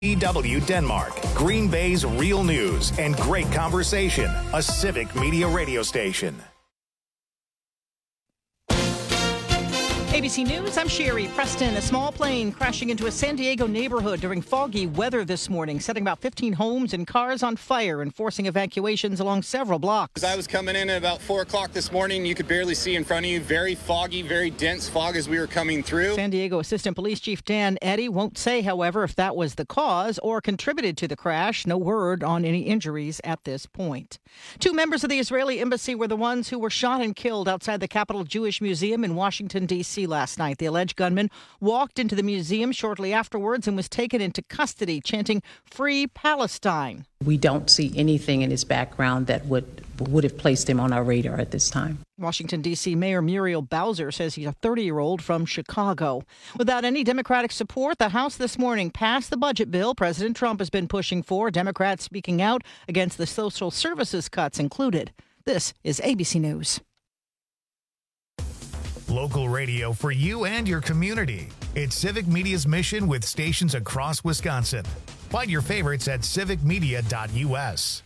EW Denmark, Green Bay's real news and great conversation, a civic media radio station. ABC News, I'm Sherry Preston. A small plane crashing into a San Diego neighborhood during foggy weather this morning, setting about 15 homes and cars on fire and forcing evacuations along several blocks. As I was coming in at about 4 o'clock this morning, you could barely see in front of you. Very foggy, very dense fog as we were coming through. San Diego Assistant Police Chief Dan Eddy won't say, however, if that was the cause or contributed to the crash. No word on any injuries at this point. 2 members of the Israeli embassy were the ones who were shot and killed outside the Capitol Jewish Museum in Washington, D.C. last night. The alleged gunman walked into the museum shortly afterwards and was taken into custody, chanting "Free Palestine." We don't see anything in his background that would have placed him on our radar at this time. Washington, D.C. Mayor Muriel Bowser says he's a 30-year-old from Chicago. Without any Democratic support, the House this morning passed the budget bill President Trump has been pushing for, Democrats speaking out against the social services cuts included. This is ABC News. Local radio for you and your community. It's Civic Media's mission with stations across Wisconsin. Find your favorites at civicmedia.us.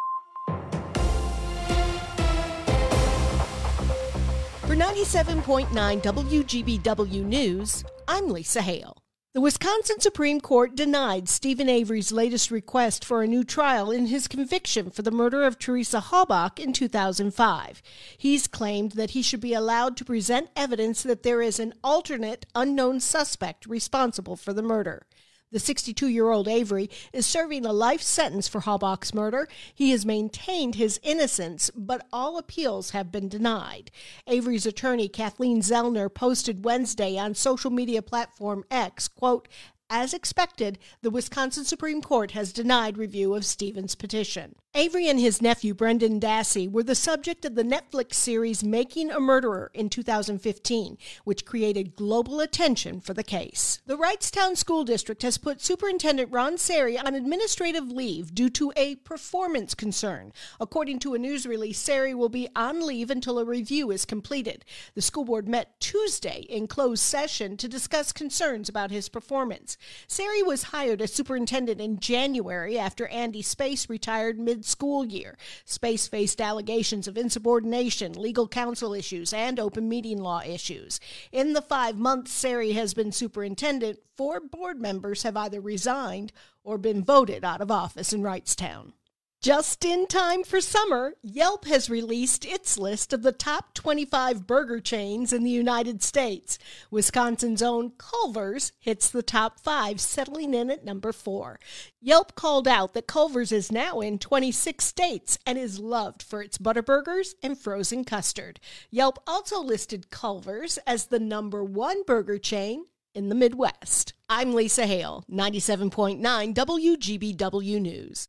For 97.9 WGBW News, I'm Lisa Hale. The Wisconsin Supreme Court denied Stephen Avery's latest request for a new trial in his conviction for the murder of Teresa Halbach in 2005. He's claimed that he should be allowed to present evidence that there is an alternate unknown suspect responsible for the murder. The 62-year-old Avery is serving a life sentence for Halbach's murder. He has maintained his innocence, but all appeals have been denied. Avery's attorney, Kathleen Zellner, posted Wednesday on social media platform X, quote, "As expected, the Wisconsin Supreme Court has denied review of Stephen's petition." Avery and his nephew, Brendan Dassey, were the subject of the Netflix series Making a Murderer in 2015, which created global attention for the case. The Wrightstown School District has put Superintendent Ron Sari on administrative leave due to a performance concern. According to a news release, Sari will be on leave until a review is completed. The school board met Tuesday in closed session to discuss concerns about his performance. Sari was hired as superintendent in January after Andy Space retired mid-school year. Space faced allegations of insubordination, legal counsel issues, and open meeting law issues. In the 5 months Sari has been superintendent, 4 board members have either resigned or been voted out of office in Wrightstown. Just in time for summer, Yelp has released its list of the top 25 burger chains in the United States. Wisconsin's own Culver's hits the top 5, settling in at number 4. Yelp called out that Culver's is now in 26 states and is loved for its Butterburgers and frozen custard. Yelp also listed Culver's as the number 1 burger chain in the Midwest. I'm Lisa Hale, 97.9 WGBW News.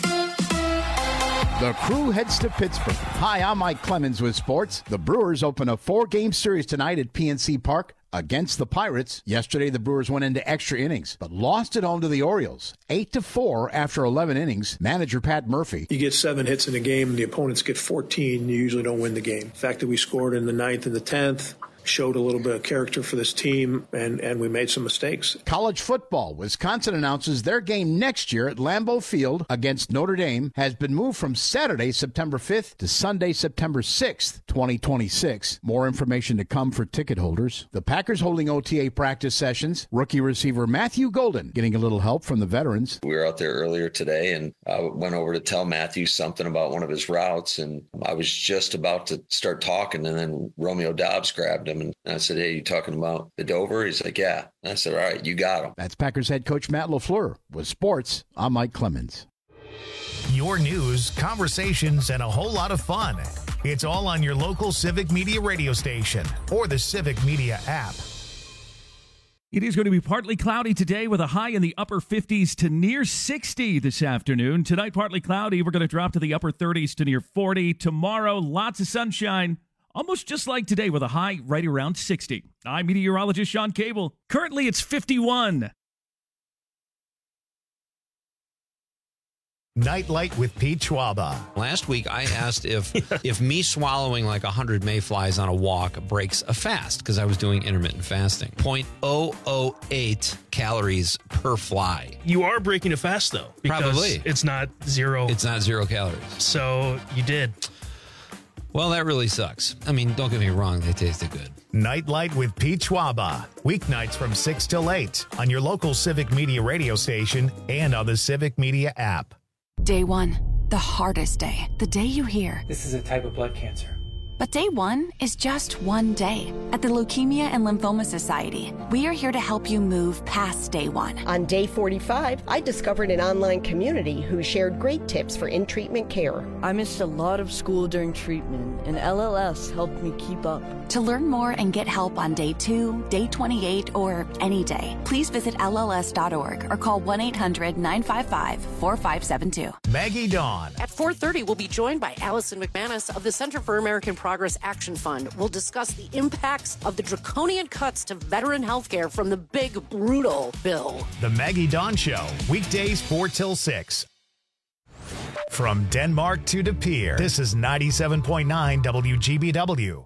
The Crew heads to Pittsburgh. Hi, I'm Mike Clemens with sports. The Brewers open a 4-game series tonight at PNC Park against the Pirates. Yesterday, the Brewers went into extra innings, but lost at home to the Orioles, 8-4 after 11 innings. Manager Pat Murphy. You get 7 hits in a game, and the opponents get 14, you usually don't win the game. The fact that we scored in the 9th and the 10th showed a little bit of character for this team, and we made some mistakes. College football. Wisconsin announces their game next year at Lambeau Field against Notre Dame has been moved from Saturday, September 5th to Sunday, September 6th, 2026. More information to come for ticket holders. The Packers holding OTA practice sessions. Rookie receiver Matthew Golden getting a little help from the veterans. We were out there earlier today, and I went over to tell Matthew something about one of his routes, and I was just about to start talking, and then Romeo Dobbs grabbed him. And I said, "Hey, you talking about the Dover?" He's like, "Yeah." And I said, "All right, you got him." That's Packers head coach Matt LaFleur. With sports, I'm Mike Clemens. Your news, conversations, and a whole lot of fun. It's all on your local Civic Media radio station or the Civic Media app. It is going to be partly cloudy today with a high in the upper 50s to near 60 this afternoon. Tonight, partly cloudy. We're going to drop to the upper 30s to near 40. Tomorrow, lots of sunshine. Almost just like today with a high right around 60. I'm meteorologist Sean Cable. Currently, it's 51. Nightlight with Pete Schwaba. Last week, I asked if me swallowing like 100 mayflies on a walk breaks a fast, because I was doing intermittent fasting. 0.008 calories per fly. You are breaking a fast, though. Because Probably. It's not zero. It's not 0 calories. So you did. Well, that really sucks. I mean, don't get me wrong. They tasted good. Nightlight with Pete Schwaba. Weeknights from 6 till 8 on your local Civic Media radio station and on the Civic Media app. Day 1, the hardest day. The day you hear, "This is a type of blood cancer." But day 1 is just one day. At the Leukemia and Lymphoma Society, we are here to help you move past day 1. On day 45, I discovered an online community who shared great tips for in-treatment care. I missed a lot of school during treatment, and LLS helped me keep up. To learn more and get help on day 2, day 28, or any day, please visit LLS.org or call 1-800-955-4572. Maggie Dawn. At 4:30, we'll be joined by Allison McManus of the Center for American Progress Action Fund. We'll discuss the impacts of the draconian cuts to veteran health care from the big, brutal bill. The Maggie Dawn Show, weekdays 4 till 6. From Denmark to De Pere, this is 97.9 WGBW.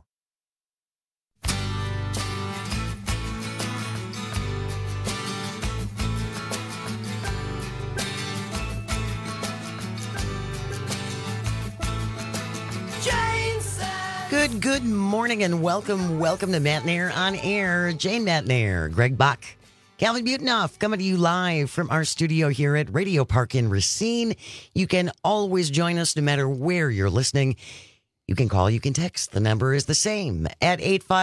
Good morning and welcome to Matnair on Air. Jane Matnair, Greg Bach, Calvin Butenoff coming to you live from our studio here at Radio Park in Racine. You can always join us no matter where you're listening. You can call, you can text. The number is the same at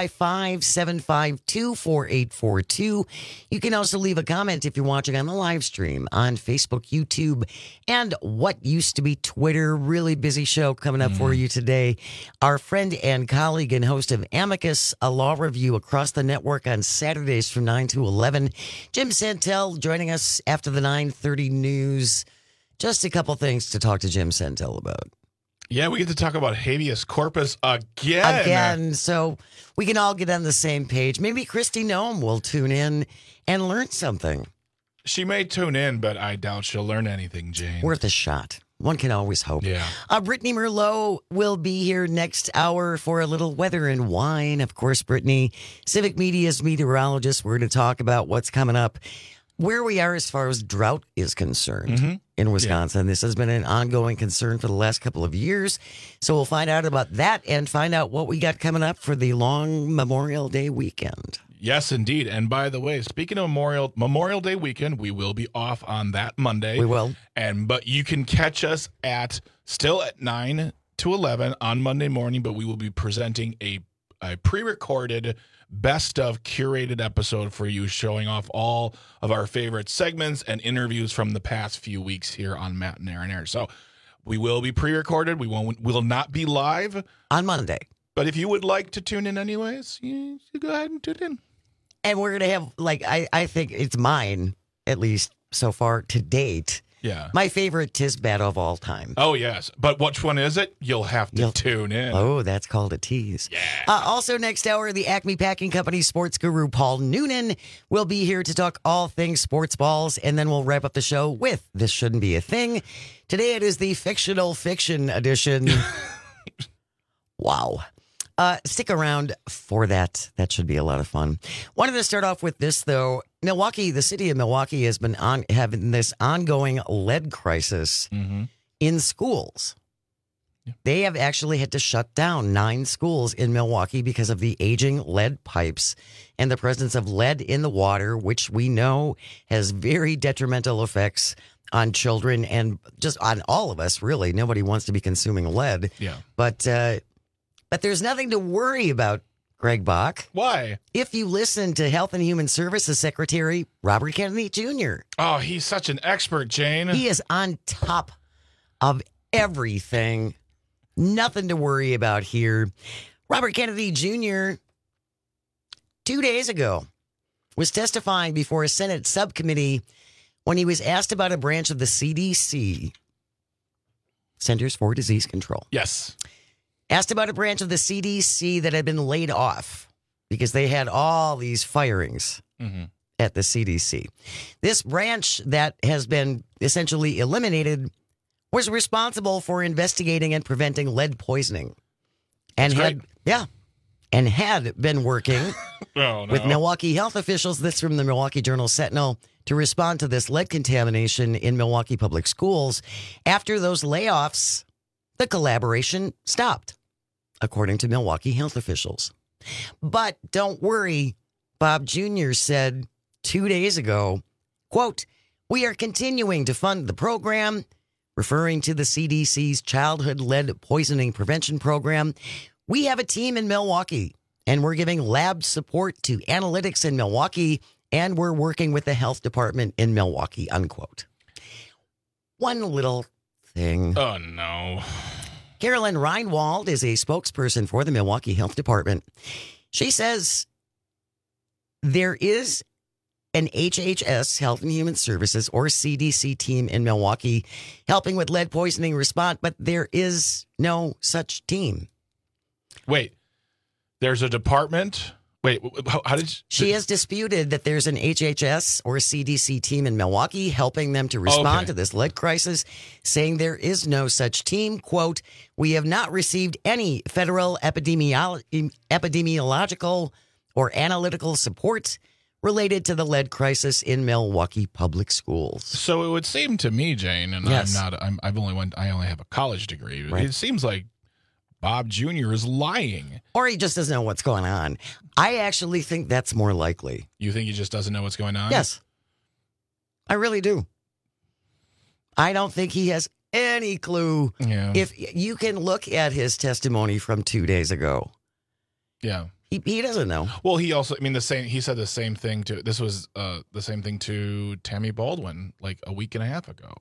855-752-4842. You can also leave a comment if you're watching on the live stream on Facebook, YouTube, and what used to be Twitter. Really busy show coming up for you today. Our friend and colleague and host of Amicus, a law review across the network on Saturdays from 9 to 11. Jim Santel joining us after the 9:30 news. Just a couple things to talk to Jim Santel about. Yeah, we get to talk about habeas corpus again. So we can all get on the same page. Maybe Kristi Noem will tune in and learn something. She may tune in, but I doubt she'll learn anything, Jane. Worth a shot. One can always hope. Yeah. Brittany Merlot will be here next hour for a little weather and wine. Of course, Brittany, Civic Media's meteorologist. We're going to talk about what's coming up, where we are as far as drought is concerned in Wisconsin. This has been an ongoing concern for the last couple of years. So we'll find out about that and find out what we got coming up for the long Memorial Day weekend. Yes, indeed. And by the way, speaking of Memorial Day weekend, we will be off on that Monday. We will. But you can catch us still at 9 to 11 on Monday morning, but we will be presenting a pre-recorded best of curated episode for you, showing off all of our favorite segments and interviews from the past few weeks here on Matnair on Air. So we will be pre-recorded. We will not be live on Monday. But if you would like to tune in anyways, you go ahead and tune in. And we're going to have, I think it's mine, at least so far to date. Yeah. My favorite Tisbat of all time. Oh, yes. But which one is it? You'll have to tune in. Oh, that's called a tease. Yeah. Also, next hour, the Acme Packing Company sports guru Paul Noonan will be here to talk all things sports balls. And then we'll wrap up the show with This Shouldn't Be a Thing. Today, it is the fictional fiction edition. Wow. Stick around for that. That should be a lot of fun. Wanted to start off with this, though. Milwaukee, the city of Milwaukee has been having this ongoing lead crisis in schools. Yeah. They have actually had to shut down 9 schools in Milwaukee because of the aging lead pipes and the presence of lead in the water, which we know has very detrimental effects on children and just on all of us, really. Nobody wants to be consuming lead. Yeah. But there's nothing to worry about, Greg Bach. Why? If you listen to Health and Human Services Secretary Robert Kennedy Jr. Oh, he's such an expert, Jane. He is on top of everything. Nothing to worry about here. Robert Kennedy Jr. 2 days ago was testifying before a Senate subcommittee when he was asked about a branch of the CDC, Centers for Disease Control. Yes. Asked about a branch of the CDC that had been laid off because they had all these firings at the CDC. This branch that has been essentially eliminated was responsible for investigating and preventing lead poisoning. And had been working with Milwaukee health officials, this from the Milwaukee Journal-Sentinel, to respond to this lead contamination in Milwaukee public schools. After those layoffs, the collaboration stopped, according to Milwaukee health officials. But don't worry, Bob Jr. said 2 days ago, quote, "We are continuing to fund the program," referring to the CDC's childhood lead poisoning prevention program. "We have a team in Milwaukee, and we're giving lab support to analytics in Milwaukee, and we're working with the health department in Milwaukee," unquote. One little thing. Oh, no. Carolyn Reinwald is a spokesperson for the Milwaukee Health Department. She says there is an HHS, Health and Human Services, or CDC team in Milwaukee helping with lead poisoning response, but there is no such team. Wait, there's a department? Wait, how did she has disputed that there's an HHS or CDC team in Milwaukee helping them to respond to this lead crisis, saying there is no such team. Quote, "We have not received any federal epidemiological or analytical support related to the lead crisis in Milwaukee public schools." So it would seem to me, Jane, and yes. I only have a college degree. Right. It seems like Bob Jr. is lying. Or he just doesn't know what's going on. I actually think that's more likely. You think he just doesn't know what's going on? Yes. I really do. I don't think he has any clue. Yeah. If you can look at his testimony from 2 days ago. Yeah. He doesn't know. Well, he also, he said the same thing to, this was the same thing to Tammy Baldwin like a week and a half ago.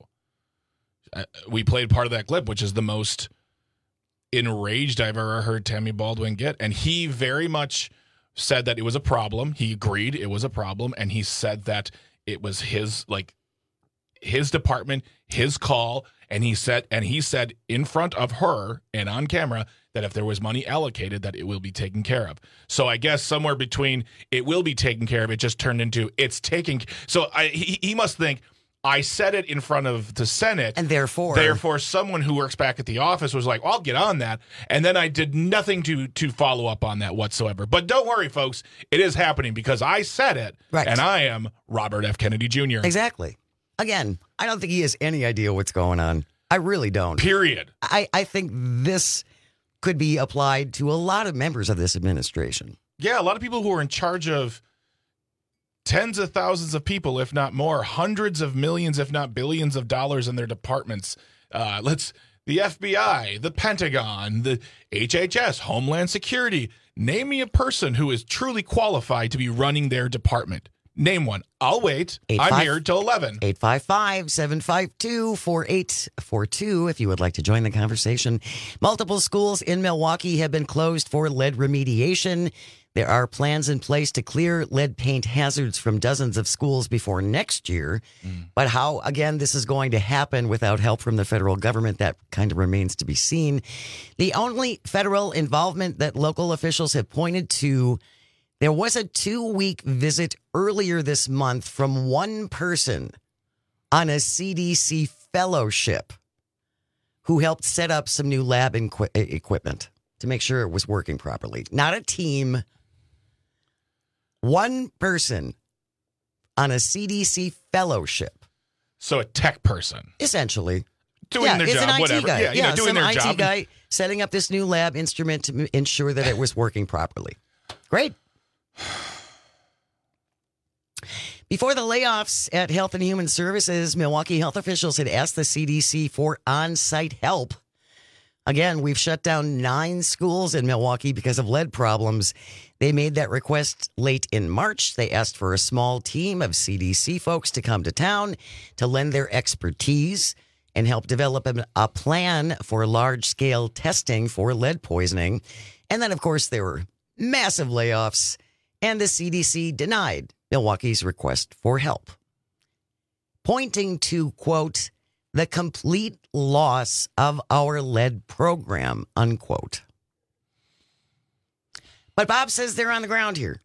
We played part of that clip, which is the most enraged I've ever heard Tammy Baldwin get. And he very much said that it was a problem. He agreed it was a problem. And he said that it was his department, his call. And he said in front of her and on camera that if there was money allocated, that it will be taken care of. So I guess somewhere between it will be taken care of, it just turned into it's taking. So he must think, I said it in front of the Senate. And therefore someone who works back at the office was like, well, I'll get on that. And then I did nothing to follow up on that whatsoever. But don't worry, folks. It is happening because I said it. Right. And I am Robert F. Kennedy Jr. Exactly. Again, I don't think he has any idea what's going on. I really don't. Period. I think this could be applied to a lot of members of this administration. Yeah, a lot of people who are in charge of tens of thousands of people, if not more, hundreds of millions, if not billions of dollars in their departments. The FBI, the Pentagon, the HHS, Homeland Security. Name me a person who is truly qualified to be running their department. Name one. I'll wait. I'm here till 11. 855-752-4842 if you would like to join the conversation. Multiple schools in Milwaukee have been closed for lead remediation. There are plans in place to clear lead paint hazards from dozens of schools before next year. But how, again, this is going to happen without help from the federal government, that kind of remains to be seen. The only federal involvement that local officials have pointed to, there was a 2-week visit earlier this month from one person on a CDC fellowship who helped set up some new lab equipment to make sure it was working properly. Not a team. One person on a CDC fellowship. So a tech person. Essentially. Doing their job, an IT whatever. Guy. Yeah, doing their IT job. guy setting up this new lab instrument to ensure that it was working properly. Great. Before the layoffs at Health and Human Services, Milwaukee health officials had asked the CDC for on-site help. Again, we've shut down 9 schools in Milwaukee because of lead problems. They made that request late in March. They asked for a small team of CDC folks to come to town to lend their expertise and help develop a plan for large-scale testing for lead poisoning. And then, of course, there were massive layoffs, and the CDC denied Milwaukee's request for help, pointing to, quote, the complete loss of our lead program, unquote. But Bob says they're on the ground here.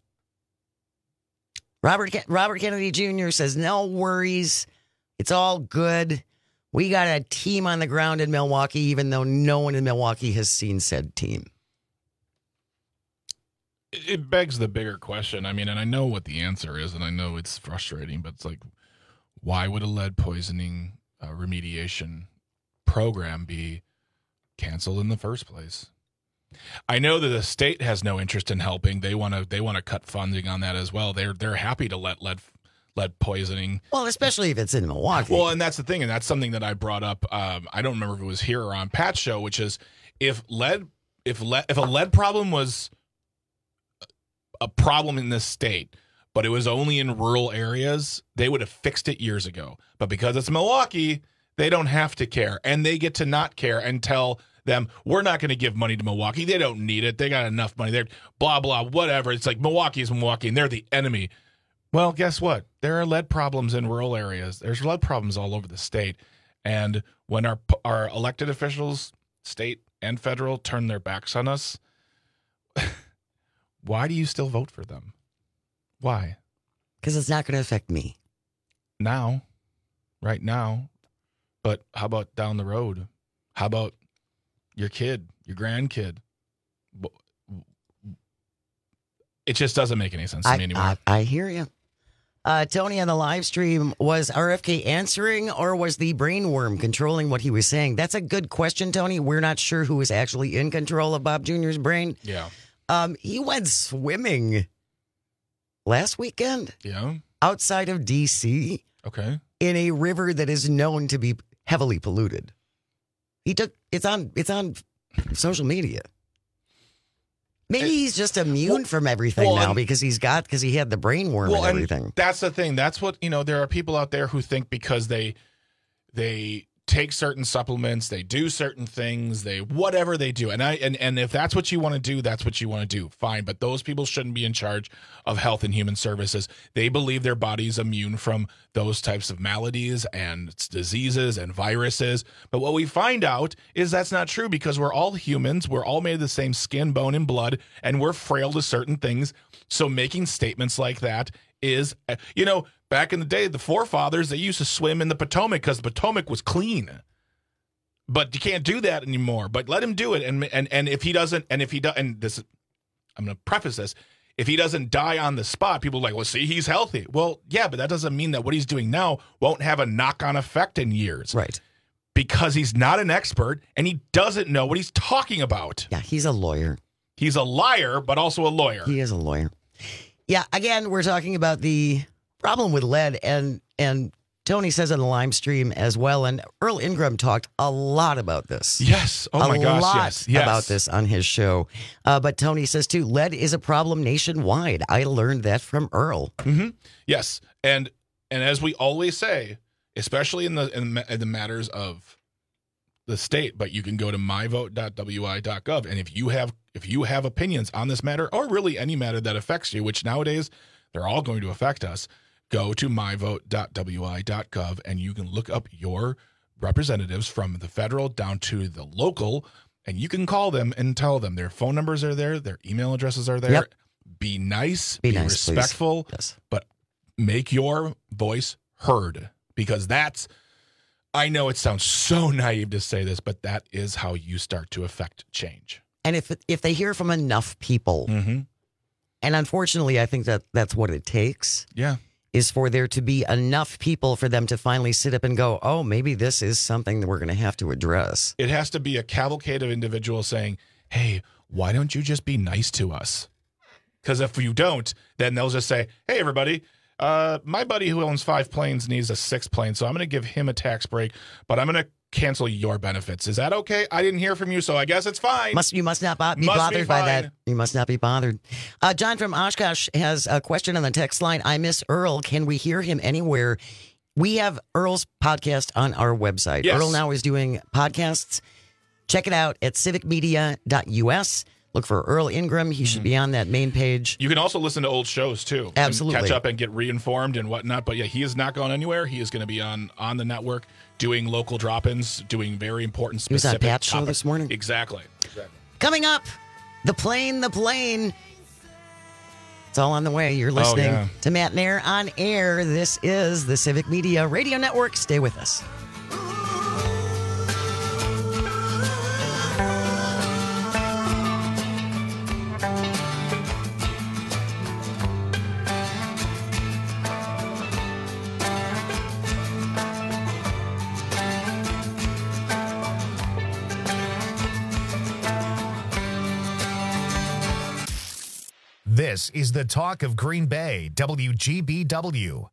Robert Kennedy Jr. says, no worries. It's all good. We got a team on the ground in Milwaukee, even though no one in Milwaukee has seen said team. It begs the bigger question. I mean, and I know what the answer is, and I know it's frustrating, but it's like, why would a lead poisoning remediation program be canceled in the first place? I know that the state has no interest in helping. They want to cut funding on that as well. They're happy to let lead poisoning. Well, especially if it's in Milwaukee. Well, and that's the thing, and that's something that I brought up. I don't remember if it was here or on Pat's show, which is if a lead problem was a problem in this state, but it was only in rural areas, they would have fixed it years ago. But because it's Milwaukee, they don't have to care, and they get to not care and tell them, we're not going to give money to Milwaukee. They don't need it. They got enough money. They're blah, blah, whatever. It's like Milwaukee is Milwaukee, and they're the enemy. Well, guess what? There are lead problems in rural areas. There's lead problems all over the state. And when our elected officials, state and federal, turn their backs on us, why do you still vote for them? Why? Because it's not going to affect me. Now. Right now. But how about down the road? How about your kid, your grandkid? It just doesn't make any sense to me anymore. I hear you. Tony, on the live stream, was RFK answering or was the brainworm controlling what he was saying? That's a good question, Tony. We're not sure who is actually in control of Bob Jr.'s brain. Yeah. He went swimming last weekend. Yeah. Outside of D.C. Okay. In a river that is known to be heavily polluted. It's on social media. Maybe he's just immune from everything now because he had the brainworm and everything. And that's the thing. That's what, there are people out there who think because they take certain supplements, they do certain things, whatever they do. And if that's what you want to do, that's what you want to do. Fine. But those people shouldn't be in charge of Health and Human Services. They believe their body's immune from those types of maladies and diseases and viruses. But what we find out is that's not true because we're all humans. We're all made of the same skin, bone, and blood, and we're frail to certain things. So making statements like that is, back in the day, the forefathers, they used to swim in the Potomac because the Potomac was clean. But you can't do that anymore. But let him do it. And if he doesn't, and this, I'm going to preface this, if he doesn't die on the spot, people are like, well, see, he's healthy. Well, yeah, but that doesn't mean that what he's doing now won't have a knock-on effect in years. Right. Because he's not an expert and he doesn't know what he's talking about. Yeah, he's a lawyer. He's a liar, but also a lawyer. He is a lawyer. Yeah, again, we're talking about the problem with lead, and Tony says on the live stream as well, and Earl Ingram talked a lot about this. Yes. Oh, my gosh, yes. About this on his show. But Tony says, too, lead is a problem nationwide. I learned that from Earl. Mm-hmm. Yes. And as we always say, especially in the matters of the state, but you can go to myvote.wi.gov, and if you have opinions on this matter, or really any matter that affects you, which nowadays they're all going to affect us, go to myvote.wi.gov, and you can look up your representatives from the federal down to the local, and you can call them and tell them their phone numbers are there, their email addresses are there. Yep. Be nice, be respectful, yes. But make your voice heard, because that's, I know it sounds so naive to say this, but that is how you start to affect change. And if they hear from enough people, mm-hmm. and unfortunately I think that's what it takes. Yeah. Is for there to be enough people for them to finally sit up and go, oh, maybe this is something that we're going to have to address. It has to be a cavalcade of individuals saying, hey, why don't you just be nice to us? Because if you don't, then they'll just say, hey, everybody, my buddy who owns 5 planes needs a 6th plane, so I'm going to give him a tax break, but I'm going to cancel your benefits. Is that okay? I didn't hear from you, so I guess it's fine. You must not be bothered by that. You must not be bothered. John from Oshkosh has a question on the text line. I miss Earl. Can we hear him anywhere? We have Earl's podcast on our website. Yes. Earl now is doing podcasts. Check it out at civicmedia.us. Look for Earl Ingram. He should be on that main page. You can also listen to old shows, too. Absolutely. And catch up and get reinformed and whatnot. But, yeah, he is not going anywhere. He is going to be on the network doing local drop-ins, doing very important specific He was on Pat's show this morning. Exactly. Coming up, the plane. It's all on the way. You're listening to Matt Nair on air. This is the Civic Media Radio Network. Stay with us. This is the talk of Green Bay, WGBW.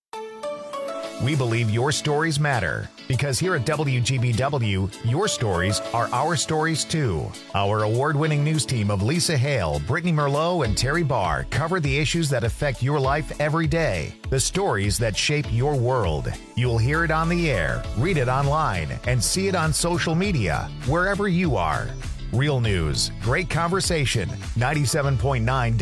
We believe your stories matter because here at WGBW, your stories are our stories too. Our award-winning news team of Lisa Hale, Brittany Merlot, and Terry Barr cover the issues that affect your life every day, the stories that shape your world. You'll hear it on the air, read it online, and see it on social media, wherever you are. Real news, great conversation, 97.9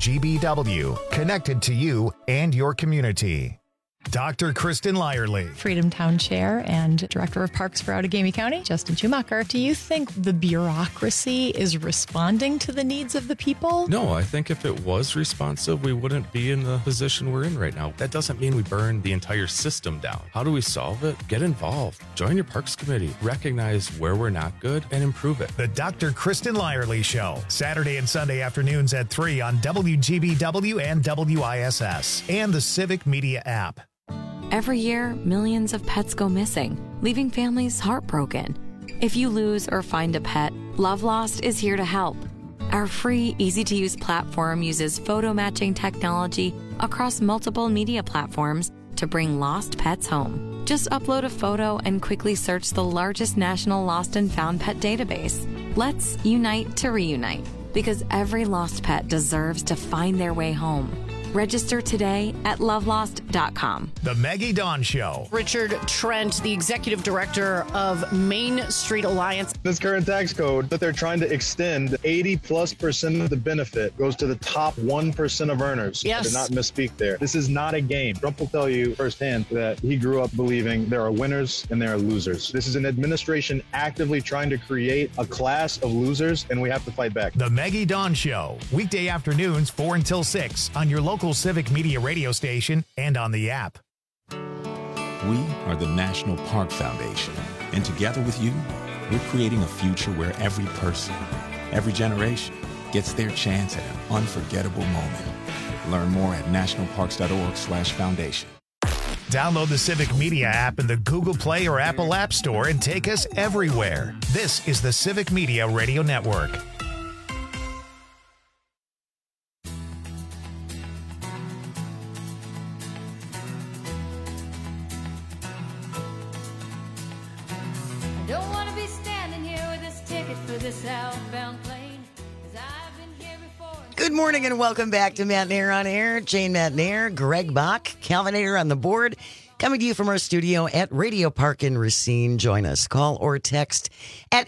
WGBW, connected to you and your community. Dr. Kristen Lyerly. Freedom Town Chair and Director of Parks for Outagamie County, Justin Schumacher. Do you think the bureaucracy is responding to the needs of the people? No, I think if it was responsive, we wouldn't be in the position we're in right now. That doesn't mean we burn the entire system down. How do we solve it? Get involved. Join your Parks Committee. Recognize where we're not good and improve it. The Dr. Kristen Lyerly Show, Saturday and Sunday afternoons at 3 on WGBW and WISS and the Civic Media app. Every year, millions of pets go missing, leaving families heartbroken. If you lose or find a pet, Love Lost is here to help. Our free, easy-to-use platform uses photo matching technology across multiple media platforms to bring lost pets home. Just upload a photo and quickly search the largest national lost and found pet database. Let's unite to reunite, because every lost pet deserves to find their way home. Register today at lovelost.com. The Maggie Dawn Show. Richard Trent, the executive director of Main Street Alliance. This current tax code that they're trying to extend, 80+% of the benefit goes to the top 1% of earners. Yes. I did not misspeak there. This is not a game. Trump will tell you firsthand that he grew up believing there are winners and there are losers. This is an administration actively trying to create a class of losers, and we have to fight back. The Maggie Dawn Show, weekday afternoons 4 until 6 on your local Civic Media radio station and on the app. We are the National Park Foundation, and together with you, we're creating a future where every person, every generation gets their chance at an unforgettable moment. Learn more at nationalparks.org/foundation. Download the Civic Media app in the Google Play or Apple App Store and take us everywhere. This is the Civic Media Radio Network. Don't want to be standing here with this ticket for this outbound plane, 'cause I've been here before. Good morning and welcome back to Matt Nair on Air. Jane Matt Nair, Greg Bach, Calvinator on the board. Coming to you from our studio at Radio Park in Racine. Join us. Call or text at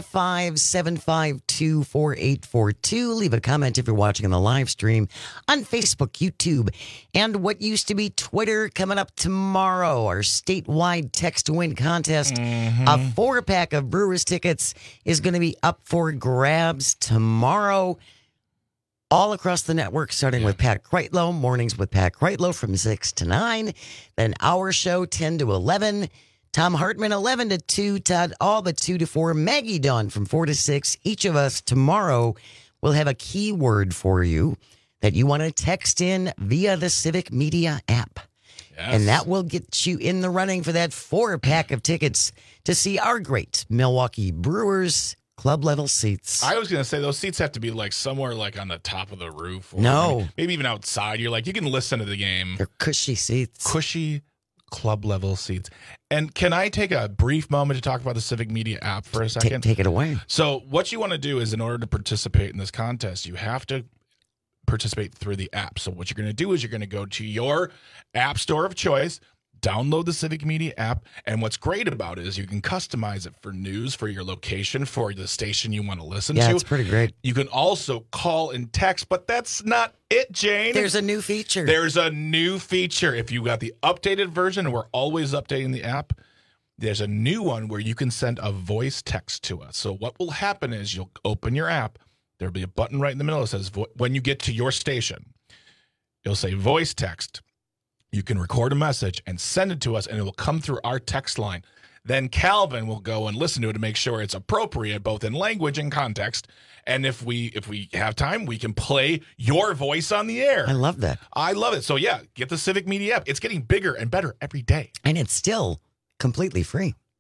855-752-4842. Leave a comment if you're watching on the live stream on Facebook, YouTube, and what used to be Twitter. Coming up tomorrow, our statewide text to win contest. A 4-pack of Brewers tickets is going to be up for grabs tomorrow. All across the network, starting with Pat Kreitlow, mornings with Pat Kreitlow from 6 to 9. Then our show, 10 to 11. Tom Hartman, 11 to 2. Todd Alba, 2 to 4. Maggie Dawn from 4 to 6. Each of us tomorrow will have a keyword for you that you want to text in via the Civic Media app. Yes. And that will get you in the running for that 4-pack of tickets to see our great Milwaukee Brewers club level seats. I was going to say those seats have to be like somewhere like on the top of the roof. Or no. Maybe even outside. You're like, you can listen to the game. They're cushy seats. Cushy club level seats. And can I take a brief moment to talk about the Civic Media app for a second? Take it away. So what you want to do is in order to participate in this contest, you have to participate through the app. So what you're going to do is you're going to go to your app store of choice, download the Civic Media app, and what's great about it is you can customize it for news, for your location, for the station you want to listen to. Yeah, it's pretty great. You can also call and text, but that's not it, Jane. There's a new feature. There's a new feature. If you got the updated version, and we're always updating the app, there's a new one where you can send a voice text to us. So what will happen is you'll open your app. There'll be a button right in the middle that says, when you get to your station, it'll say voice text. You can record a message and send it to us, and it will come through our text line. Then Calvin will go and listen to it to make sure it's appropriate, both in language and context. And if we have time, we can play your voice on the air. I love that. I love it. So, yeah, get the Civic Media app. It's getting bigger and better every day. And it's still completely free.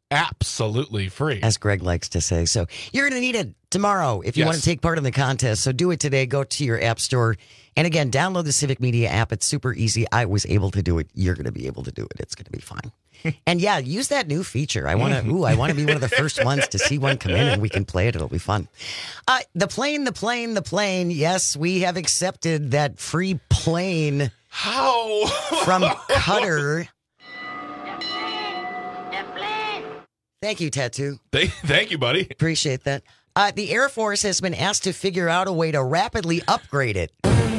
absolutely free. As Greg likes to say. So you're going to need it tomorrow if you want to take part in the contest. So do it today. Go to your app store. And again, download the Civic Media app. It's super easy. I was able to do it. You're going to be able to do it. It's going to be fine. And yeah, use that new feature. I want to be one of the first ones to see one come in and we can play it. It'll be fun. The plane. Yes, we have accepted that free plane. How? From Qatar. Thank you, Tattoo. Thank you, buddy. Appreciate that. The Air Force has been asked to figure out a way to rapidly upgrade it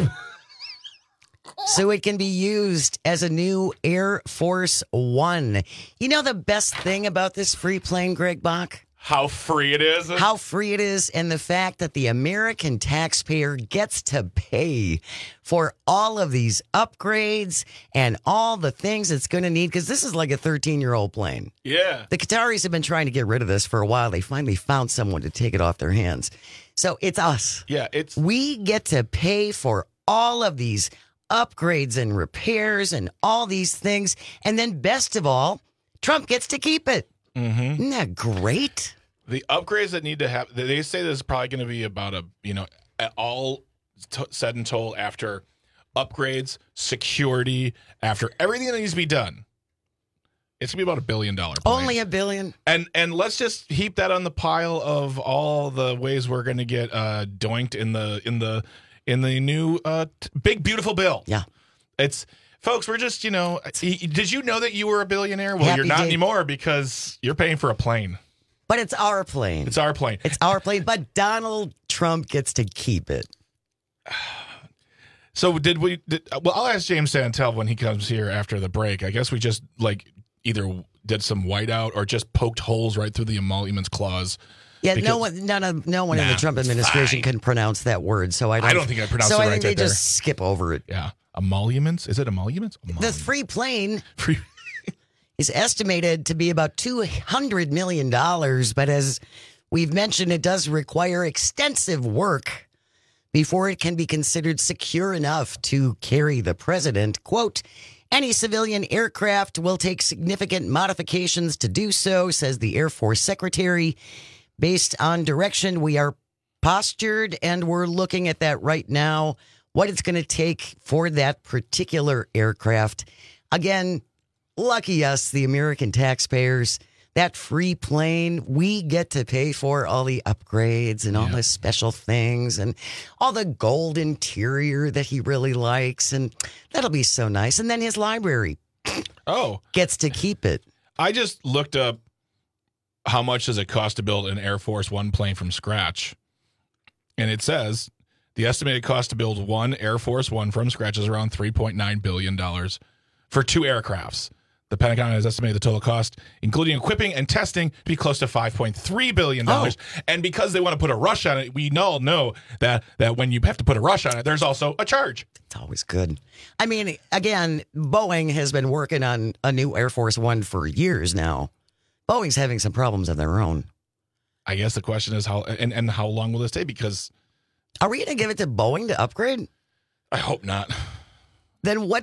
so it can be used as a new Air Force One. You know the best thing about this free plane, Greg Bach? How free it is. How free it is, and the fact that the American taxpayer gets to pay for all of these upgrades and all the things it's going to need, because this is like a 13-year-old plane. Yeah. The Qataris have been trying to get rid of this for a while. They finally found someone to take it off their hands. So it's us. Yeah, we get to pay for all of these upgrades and repairs and all these things. And then best of all, Trump gets to keep it. Mm-hmm. Isn't that great? The upgrades that need to happen, they say this is probably going to be about all said and told, after upgrades, security, after everything that needs to be done, it's going to be about $1 billion plane. Only $1 billion. And let's just heap that on the pile of all the ways we're going to get doinked in the new big beautiful bill. Yeah. It's folks, we're just, did you know that you were a billionaire? Well, you're not anymore because you're paying for a plane. But it's our plane. It's our plane. It's our plane, but Donald Trump gets to keep it. So well, I'll ask James Santel when he comes here after the break. I guess we just either did some whiteout or just poked holes right through the emoluments clause. Yeah, no one in the Trump administration can pronounce that word, so I don't think I pronounced it right. So right I think they there. just skip over it. Yeah, emoluments. Is it emoluments? The free plane is estimated to be about $200 million, but as we've mentioned, it does require extensive work before it can be considered secure enough to carry the president. Quote, any civilian aircraft will take significant modifications to do so, says the Air Force Secretary. Based on direction, we are postured and we're looking at that right now, what it's going to take for that particular aircraft. Again, lucky us, the American taxpayers, that free plane, we get to pay for all the upgrades and all the special things and all the gold interior that he really likes. And that'll be so nice. And then his library gets to keep it. I just looked up how much does it cost to build an Air Force One plane from scratch. And it says the estimated cost to build one Air Force One from scratch is around $3.9 billion for 2 aircrafts. The Pentagon has estimated the total cost, including equipping and testing, to be close to $5.3 billion. And because they want to put a rush on it, we all know that when you have to put a rush on it, there's also a charge. It's always good. I mean, again, Boeing has been working on a new Air Force One for years now. Boeing's having some problems of their own. I guess the question is how long will this take? Because are we going to give it to Boeing to upgrade? I hope not. Then what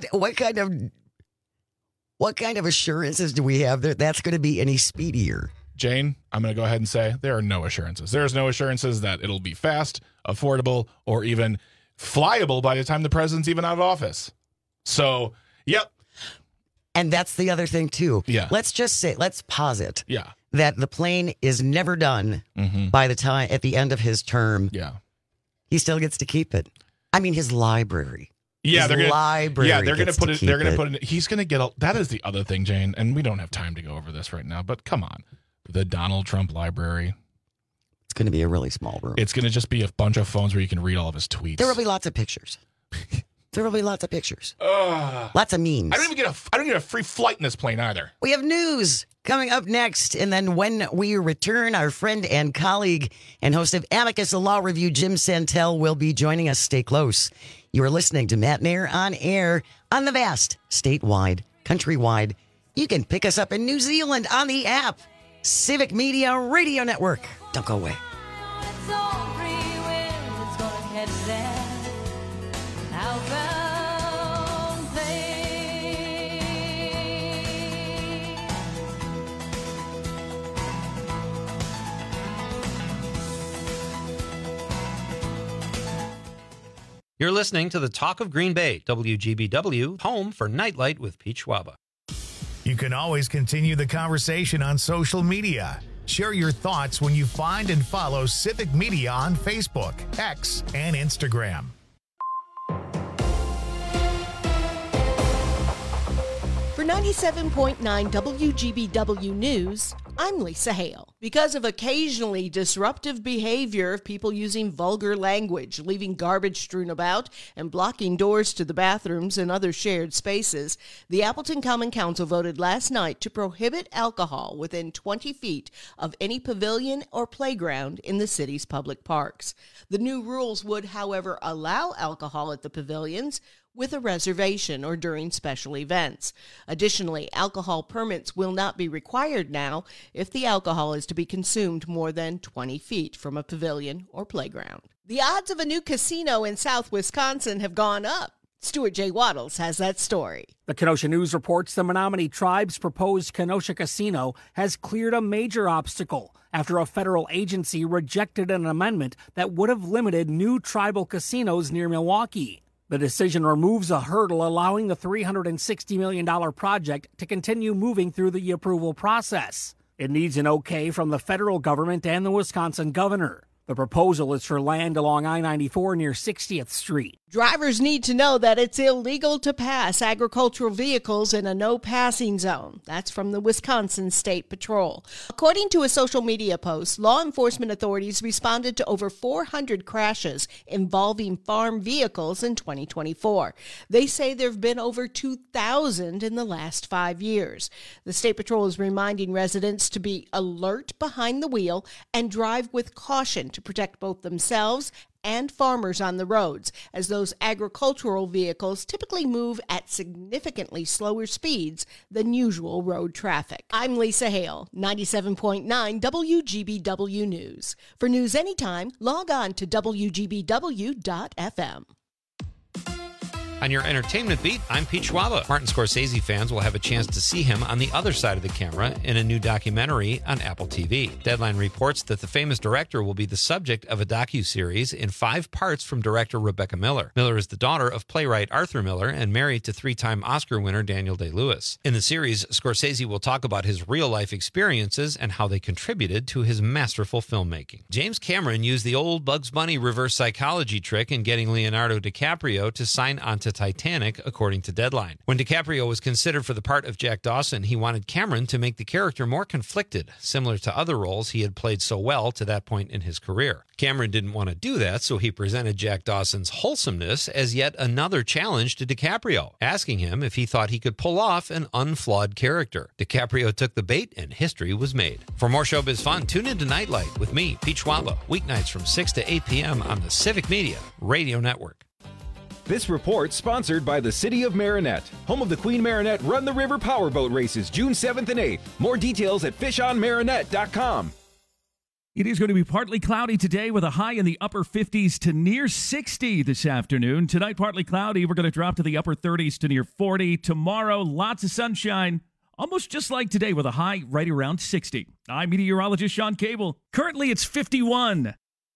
kind of assurances do we have that that's going to be any speedier? Jane, I'm going to go ahead and say there are no assurances. There's no assurances that it'll be fast, affordable, or even flyable by the time the president's even out of office. So, yep. And that's the other thing, too. Yeah. Let's posit that the plane is never done by the time, at the end of his term. Yeah. He still gets to keep it. I mean, his library. Yeah, they're going to put it. They're going to put it. He's going to get. That is the other thing, Jane, and we don't have time to go over this right now. But come on, the Donald Trump library. It's going to be a really small room. It's going to just be a bunch of phones where you can read all of his tweets. There will be lots of pictures. Lots of memes. I don't even get a free flight in this plane either. We have news coming up next, and then when we return, our friend and colleague and host of Amicus Law Review, Jim Santel, will be joining us. Stay close. You are listening to Matt Mayer on air on the vast, statewide, countrywide. You can pick us up in New Zealand on the app, Civic Media Radio Network. Don't go away. It's on free will, it's gonna head there. Outbound plane. You're listening to the Talk of Green Bay, WGBW, home for Nightlight with Pete Schwaba. You can always continue the conversation on social media. Share your thoughts when you find and follow Civic Media on Facebook, X, and Instagram. For 97.9 WGBW News, I'm Lisa Hale. Because of occasionally disruptive behavior of people using vulgar language, leaving garbage strewn about, and blocking doors to the bathrooms and other shared spaces, the Appleton Common Council voted last night to prohibit alcohol within 20 feet of any pavilion or playground in the city's public parks. The new rules would, however, allow alcohol at the pavilions with a reservation or during special events. Additionally, alcohol permits will not be required now if the alcohol is to be consumed more than 20 feet from a pavilion or playground. The odds of a new casino in South Wisconsin have gone up. Stuart J. Waddles has that story. The Kenosha News reports the Menominee Tribe's proposed Kenosha Casino has cleared a major obstacle after a federal agency rejected an amendment that would have limited new tribal casinos near Milwaukee. The decision removes a hurdle allowing the $360 million project to continue moving through the approval process. It needs an okay from the federal government and the Wisconsin governor. The proposal is for land along I-94 near 60th Street. Drivers need to know that it's illegal to pass agricultural vehicles in a no-passing zone. That's from the Wisconsin State Patrol. According to a social media post, law enforcement authorities responded to over 400 crashes involving farm vehicles in 2024. They say there have been over 2,000 in the last 5 years. The State Patrol is reminding residents to be alert behind the wheel and drive with caution to protect both themselves and farmers on the roads, as those agricultural vehicles typically move at significantly slower speeds than usual road traffic. I'm Lisa Hale, 97.9 WGBW News. For news anytime, log on to WGBW.FM. On your entertainment beat, I'm Pete Schwaba. Martin Scorsese fans will have a chance to see him on the other side of the camera in a new documentary on Apple TV. Deadline reports that the famous director will be the subject of a docuseries in 5 parts from director Rebecca Miller. Miller is the daughter of playwright Arthur Miller and married to 3-time Oscar winner Daniel Day-Lewis. In the series, Scorsese will talk about his real-life experiences and how they contributed to his masterful filmmaking. James Cameron used the old Bugs Bunny reverse psychology trick in getting Leonardo DiCaprio to sign on to Titanic, according to Deadline. When DiCaprio was considered for the part of Jack Dawson, he wanted Cameron to make the character more conflicted, similar to other roles he had played so well to that point in his career. Cameron didn't want to do that, so he presented Jack Dawson's wholesomeness as yet another challenge to DiCaprio, asking him if he thought he could pull off an unflawed character. DiCaprio took the bait, and history was made. For more showbiz fun, tune into Nightlight with me, Pete Schwaba, weeknights from 6 to 8 p.m. on the Civic Media Radio Network. This report sponsored by the City of Marinette, home of the Queen Marinette Run the River Powerboat Races, June 7th and 8th. More details at fishonmarinette.com. It is going to be partly cloudy today with a high in the upper 50s to near 60 this afternoon. Tonight, partly cloudy. We're going to drop to the upper 30s to near 40. Tomorrow, lots of sunshine, almost just like today with a high right around 60. I'm meteorologist Sean Cable. Currently, it's 51.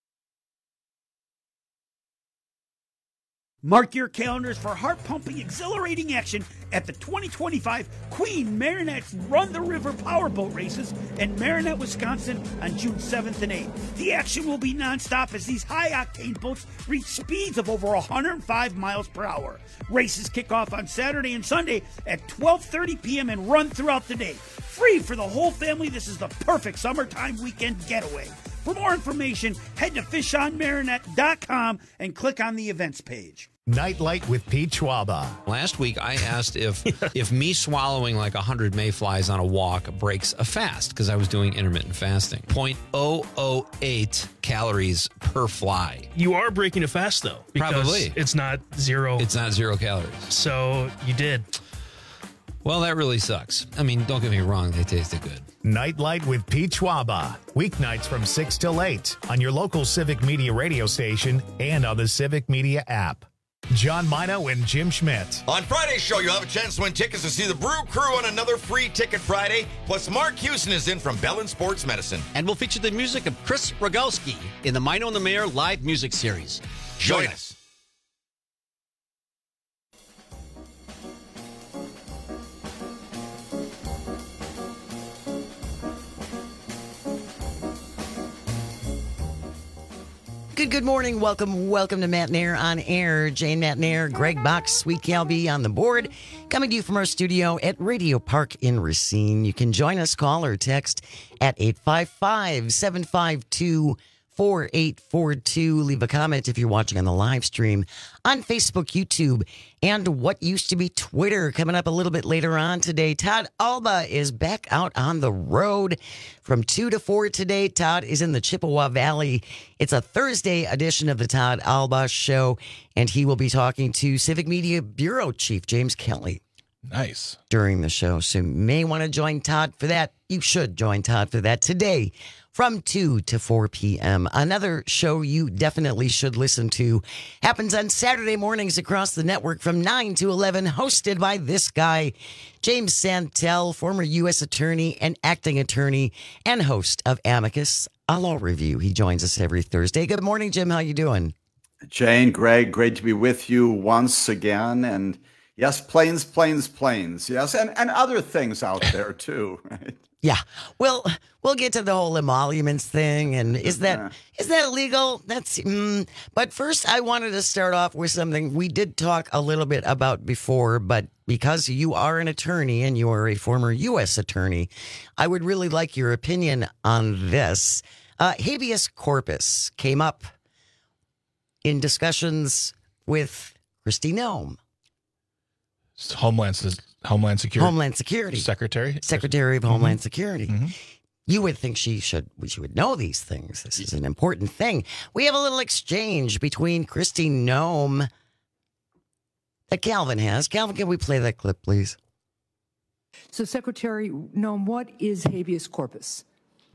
Mark your calendars for heart-pumping, exhilarating action at the 2025 Queen Marinette's Run the River Powerboat Races in Marinette, Wisconsin on June 7th and 8th. The action will be nonstop as these high-octane boats reach speeds of over 105 miles per hour. Races kick off on Saturday and Sunday at 12:30 p.m. and run throughout the day. Free for the whole family, this is the perfect summertime weekend getaway. For more information, head to fishonmarinette.com and click on the events page. Nightlight with Pete Schwaba. Last week, I asked if me swallowing like 100 mayflies on a walk breaks a fast, because I was doing intermittent fasting. 0.008 calories per fly. You are breaking a fast, though. Because Probably. It's not zero. It's not 0 calories. So you did. Well, that really sucks. I mean, don't get me wrong, they tasted good. Nightlight with Pete Schwaba. Weeknights from 6 till 8 on your local Civic Media radio station and on the Civic Media app. John Mino and Jim Schmidt. On Friday's show, you'll have a chance to win tickets to see the Brew Crew on another free Ticket Friday. Plus, Mark Houston is in from Bellin Sports Medicine. And we'll feature the music of Chris Rogowski in the Mino and the Mayor live music series. Join us. Good morning. Welcome to Matt Nair on Air. Jane Matt Nair, Greg Box, Sweet Cal B on the board. Coming to you from our studio at Radio Park in Racine. You can join us, call or text at 855-752-4842. Leave a comment if you're watching on the live stream on Facebook, YouTube, and what used to be Twitter. Coming up a little bit later on today, Todd Alba is back out on the road from 2 to 4 today. Todd is in the Chippewa Valley. It's a Thursday edition of the Todd Alba Show, and he will be talking to Civic Media Bureau Chief James Kelly. Nice. During the show, so you may want to join Todd for that. You should join Todd for that today from 2 to 4 p.m. Another show you definitely should listen to happens on Saturday mornings across the network from 9 to 11, hosted by this guy, James Santel, former U.S. attorney and acting attorney and host of Amicus, a law review. He joins us every Thursday. Good morning, Jim. How you doing? Jane, Greg, great to be with you once again. And yes, planes. Yes, and other things out there too, right? Yeah, we'll get to the whole emoluments thing, and is that illegal? But first, I wanted to start off with something we did talk a little bit about before, but because you are an attorney and you are a former U.S. attorney, I would really like your opinion on this. Habeas corpus came up in discussions with Kristi Noem. Homeland Security. Homeland Security. Secretary of Homeland Security. Mm-hmm. You would think she would know these things. This is an important thing. We have a little exchange between Kristi Noem that Calvin has. Calvin, can we play that clip, please? So, Secretary Noem, what is habeas corpus?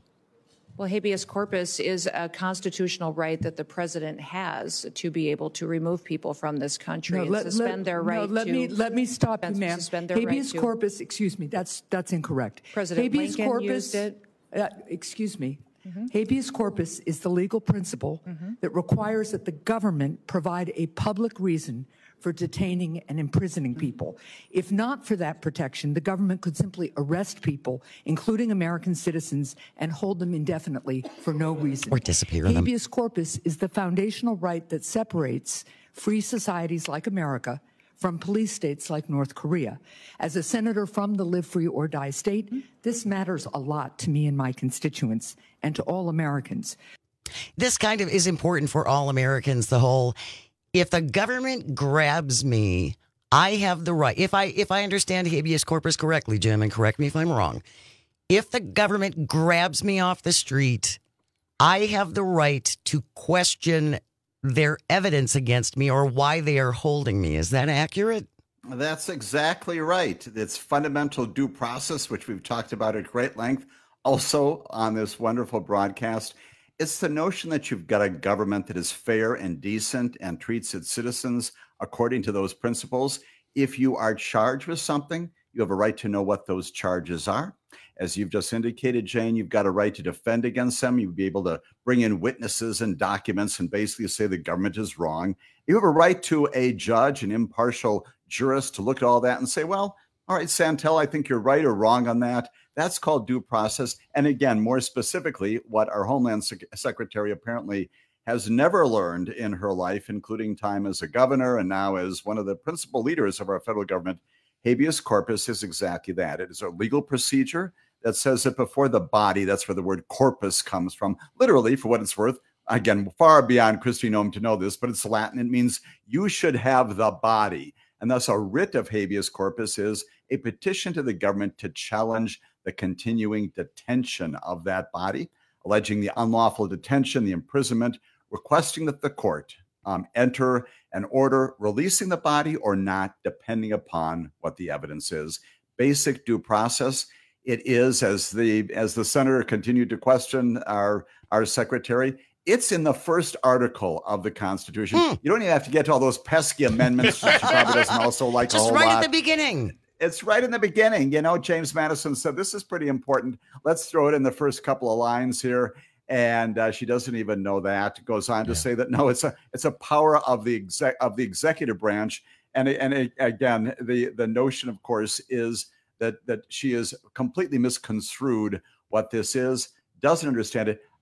Well, habeas corpus is a constitutional right that the president has to be able to remove people from this country and suspend their right to. Let me stop you, ma'am. Habeas right corpus. Excuse me. That's incorrect. President habeas Lincoln corpus, used it. Excuse me. Habeas corpus is the legal principle that requires that the government provide a public reason for detaining and imprisoning people. If not for that protection, the government could simply arrest people, including American citizens, and hold them indefinitely for no reason. Or disappear them. Habeas corpus is the foundational right that separates free societies like America from police states like North Korea. As a senator from the Live Free or Die state, this matters a lot to me and my constituents and to all Americans. This kind of is important for all Americans, the whole, if the government grabs me, I have the right. If I understand habeas corpus correctly, Jim, and correct me if I'm wrong, if the government grabs me off the street, I have the right to question their evidence against me or why they are holding me. Is that accurate? That's exactly right. It's fundamental due process, which we've talked about at great length also on this wonderful broadcast. It's the notion that you've got a government that is fair and decent and treats its citizens according to those principles. If you are charged with something, you have a right to know what those charges are. As you've just indicated, Jane, you've got a right to defend against them. You'd be able to bring in witnesses and documents and basically say the government is wrong. You have a right to a judge, an impartial jurist, to look at all that and say, well, all right, Santel, I think you're right or wrong on that. That's called due process. And again, more specifically, what our Homeland Secretary apparently has never learned in her life, including time as a governor and now as one of the principal leaders of our federal government, habeas corpus is exactly that. It is a legal procedure that says that before the body, that's where the word corpus comes from, literally, for what it's worth. Again, far beyond Kristi Noem to know this, but it's Latin. It means you should have the body. And thus a writ of habeas corpus is a petition to the government to challenge the continuing detention of that body, alleging the unlawful detention, the imprisonment, requesting that the court enter an order releasing the body or not, depending upon what the evidence is. Basic due process. It is, as the senator continued to question our secretary, it's in the first article of the Constitution. You don't even have to get to all those pesky amendments that she probably doesn't also like just a whole right lot. At the beginning. It's right in the beginning. You know, James Madison said, this is pretty important. Let's throw it in the first couple of lines here. And she doesn't even know that. Goes on to say that, no, it's a power of the executive branch. And again, the notion, of course, is that she is completely misconstrued what this is, doesn't understand it.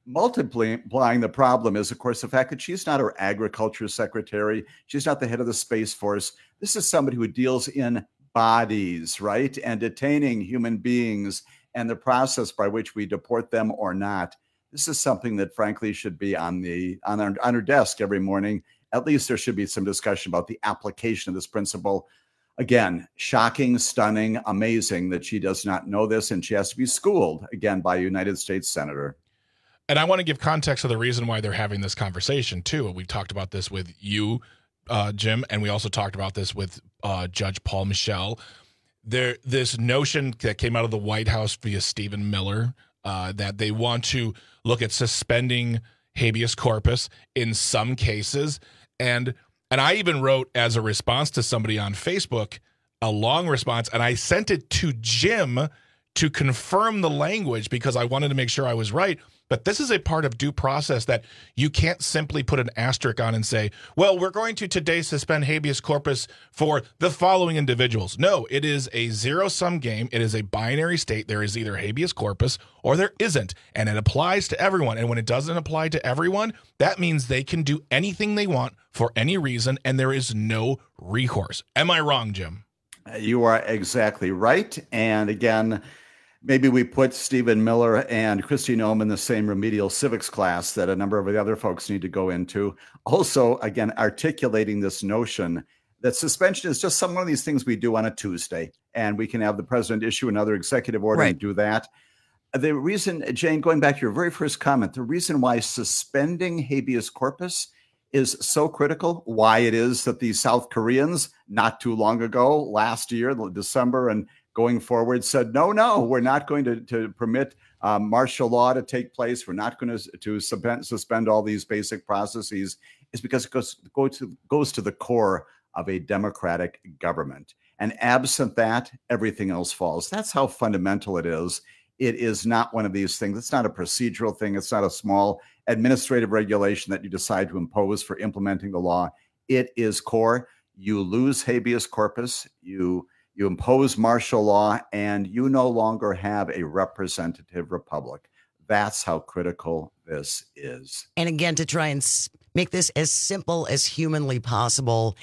multiplying the problem is, of course, the fact that she's not our agriculture secretary. She's not the head of the Space Force. This is somebody who deals in bodies, right? And detaining human beings and the process by which we deport them or not. This is something that, frankly, should be on her desk every morning. At least there should be some discussion about the application of this principle. Again, shocking, stunning, amazing that she does not know this, and she has to be schooled, again, by a United States senator. And I want to give context to the reason why they're having this conversation, too. We've talked about this with you, Jim, and we also talked about this with Judge Paul Michel. This notion that came out of the White House via Stephen Miller, that they want to look at suspending habeas corpus in some cases. And I even wrote, as a response to somebody on Facebook, a long response, and I sent it to Jim to confirm the language because I wanted to make sure I was right. But this is a part of due process that you can't simply put an asterisk on and say, well, we're going to today suspend habeas corpus for the following individuals. No, it is a zero-sum game. It is a binary state. There is either habeas corpus or there isn't, and it applies to everyone. And when it doesn't apply to everyone, that means they can do anything they want for any reason, and there is no recourse. Am I wrong, Jim? You are exactly right. And again, maybe we put Stephen Miller and Kristi Noem in the same remedial civics class that a number of the other folks need to go into. Also, again, articulating this notion that suspension is just one of these things we do on a Tuesday, and we can have the president issue another executive order and do that. The reason, Jane, going back to your very first comment, the reason why suspending habeas corpus is so critical, why it is that the South Koreans not too long ago, last year, December, and going forward said, no, we're not going to permit martial law to take place. We're not going to suspend all these basic processes, is because it goes to the core of a democratic government. And absent that, everything else falls. That's how fundamental it is. It is not one of these things. It's not a procedural thing. It's not a small administrative regulation that you decide to impose for implementing the law. It is core. You lose habeas corpus. You impose martial law, and you no longer have a representative republic. That's how critical this is. And again, to try and make this as simple as humanly possible,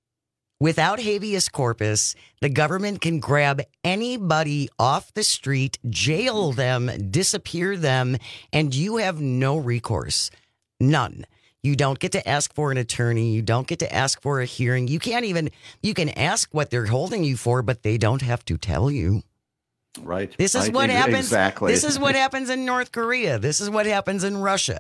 without habeas corpus, the government can grab anybody off the street, jail them, disappear them, and you have no recourse. None. You don't get to ask for an attorney. You don't get to ask for a hearing. You can ask what they're holding you for, but they don't have to tell you. Right. This is what happens. Exactly. This is what happens in North Korea. This is what happens in Russia.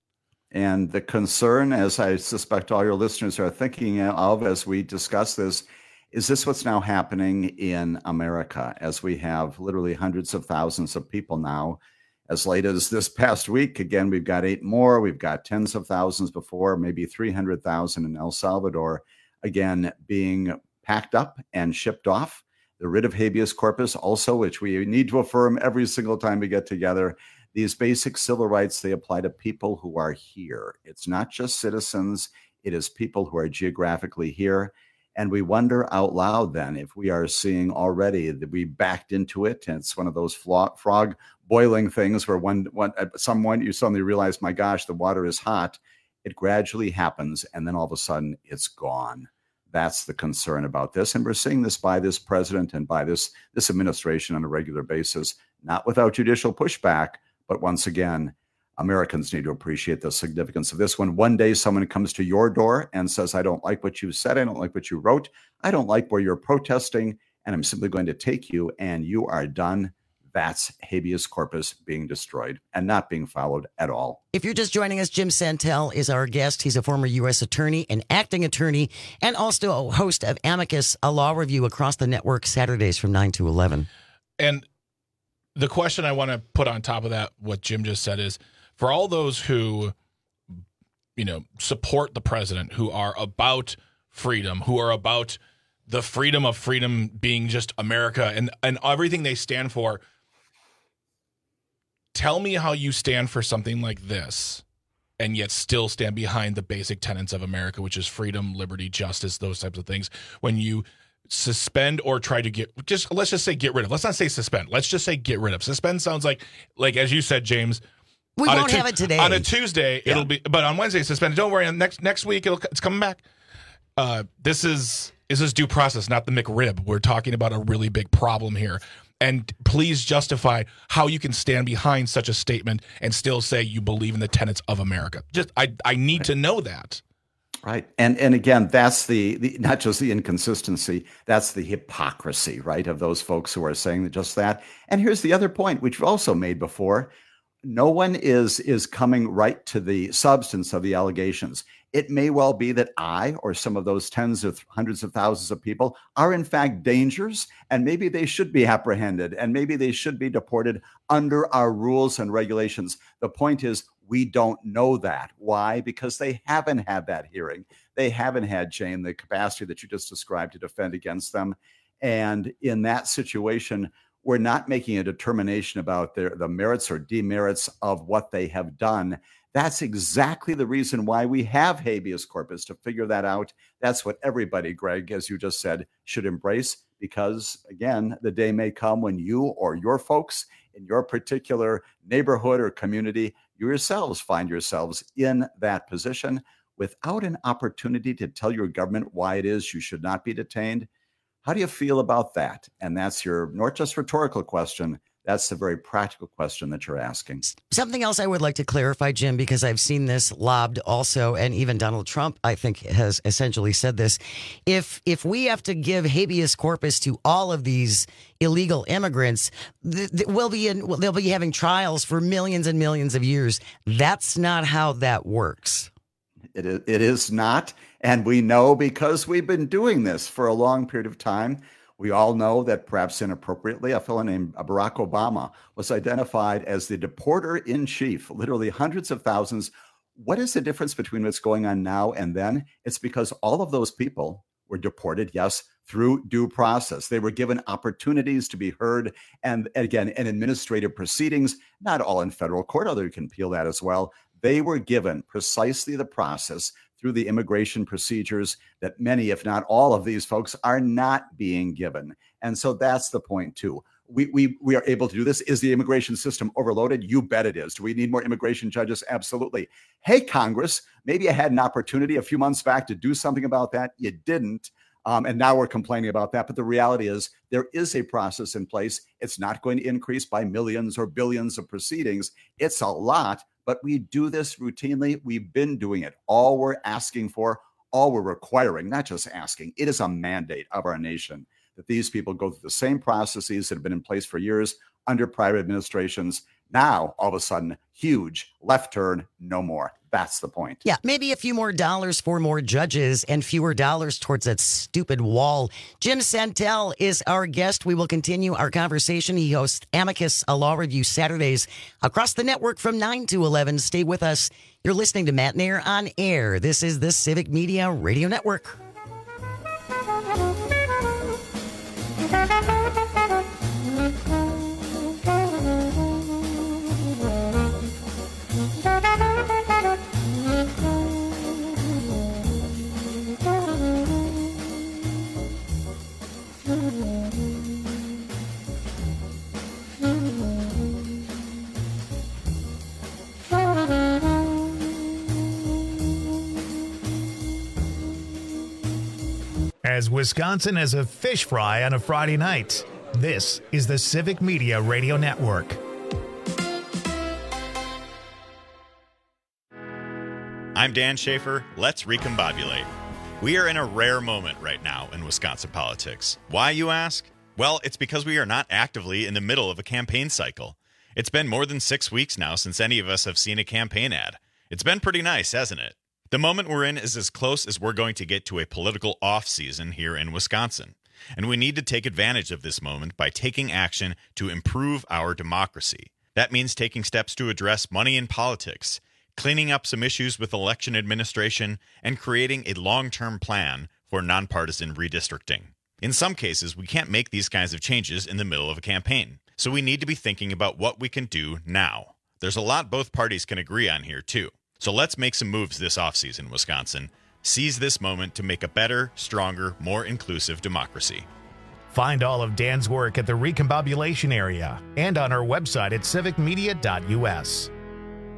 And the concern, as I suspect all your listeners are thinking of as we discuss this, is this what's now happening in America, as we have literally hundreds of thousands of people now. As late as this past week, again, we've got 8 more. We've got tens of thousands before, maybe 300,000 in El Salvador, again, being packed up and shipped off. The writ of habeas corpus also, which we need to affirm every single time we get together. These basic civil rights, they apply to people who are here. It's not just citizens. It is people who are geographically here. And we wonder out loud then if we are seeing already that we backed into it. And it's one of those frog boiling things where at some point you suddenly realize, my gosh, the water is hot. It gradually happens. And then all of a sudden it's gone. That's the concern about this. And we're seeing this by this president and by this administration on a regular basis, not without judicial pushback. But once again, Americans need to appreciate the significance of this. When one day someone comes to your door and says, I don't like what you said, I don't like what you wrote, I don't like where you're protesting, and I'm simply going to take you and you are done, that's habeas corpus being destroyed and not being followed at all. If you're just joining us, Jim Santel is our guest. He's a former U.S. attorney, an acting attorney, and also a host of Amicus, a law review across the network Saturdays from 9 to 11. And the question I want to put on top of that, what Jim just said, is for all those who, support the president, who are about freedom, who are about the freedom of freedom being just America and everything they stand for, tell me how you stand for something like this and yet still stand behind the basic tenets of America, which is freedom, liberty, justice, those types of things. When you suspend or try to let's just say get rid of. Let's not say suspend. Let's just say get rid of. Suspend sounds like as you said, James, We won't have it today. On a Tuesday, it'll be, but on Wednesday, suspended. Don't worry. Next week, it's coming back. This is due process, not the McRib. We're talking about a really big problem here. And please justify how you can stand behind such a statement and still say you believe in the tenets of America. I need to know that. Right. And again, that's the not just the inconsistency, that's the hypocrisy, right, of those folks who are saying just that. And here's the other point, which we've also made before. No one is coming right to the substance of the allegations. It may well be that I or some of those tens of hundreds of thousands of people are in fact dangers, and maybe they should be apprehended, and maybe they should be deported under our rules and regulations. The point is, we don't know that. Why? Because they haven't had that hearing. They haven't had, Jane, the capacity that you just described to defend against them. And in that situation, we're not making a determination about the merits or demerits of what they have done. That's exactly the reason why we have habeas corpus, to figure that out. That's what everybody, Greg, as you just said, should embrace, because, again, the day may come when you or your folks in your particular neighborhood or community, you yourselves find yourselves in that position without an opportunity to tell your government why it is you should not be detained. How do you feel about that? And that's your not just rhetorical question. That's the very practical question that you're asking. Something else I would like to clarify, Jim, because I've seen this lobbed also, and even Donald Trump, I think, has essentially said this. If we have to give habeas corpus to all of these illegal immigrants, they'll be having trials for millions and millions of years. That's not how that works. It is not. And we know because we've been doing this for a long period of time. We all know that perhaps inappropriately, a fellow named Barack Obama was identified as the deporter in chief, literally hundreds of thousands. What is the difference between what's going on now and then? It's because all of those people were deported, yes, through due process. They were given opportunities to be heard. And again, in administrative proceedings, not all in federal court, although you can appeal that as well. They were given precisely the process through the immigration procedures that many, if not all of these folks are not being given. And so that's the point too. We are able to do this. Is the immigration system overloaded? You bet it is. Do we need more immigration judges? Absolutely. Hey, Congress, maybe you had an opportunity a few months back to do something about that. You didn't. And now we're complaining about that. But the reality is there is a process in place. It's not going to increase by millions or billions of proceedings. It's a lot, but we do this routinely. We've been doing it. All we're asking for, all we're requiring, not just asking, it is a mandate of our nation that these people go through the same processes that have been in place for years under prior administrations. Now, all of a sudden, huge left turn, no more. That's the point. Yeah, maybe a few more dollars for more judges and fewer dollars towards that stupid wall. Jim Santel is our guest. We will continue our conversation. He hosts Amicus, a law review Saturdays across the network from 9 to 11. Stay with us. You're listening to Matt Nair on Air. This is the Civic Media Radio Network. As Wisconsin as a fish fry on a Friday night, this is the Civic Media Radio Network. I'm Dan Schaefer. Let's recombobulate. We are in a rare moment right now in Wisconsin politics. Why, you ask? Well, it's because we are not actively in the middle of a campaign cycle. It's been more than 6 weeks now since any of us have seen a campaign ad. It's been pretty nice, hasn't it? The moment we're in is as close as we're going to get to a political off-season here in Wisconsin. And we need to take advantage of this moment by taking action to improve our democracy. That means taking steps to address money in politics, cleaning up some issues with election administration, and creating a long-term plan for nonpartisan redistricting. In some cases, we can't make these kinds of changes in the middle of a campaign, so we need to be thinking about what we can do now. There's a lot both parties can agree on here, too. So let's make some moves this offseason, Wisconsin. Seize this moment to make a better, stronger, more inclusive democracy. Find all of Dan's work at the Recombobulation area and on our website at civicmedia.us.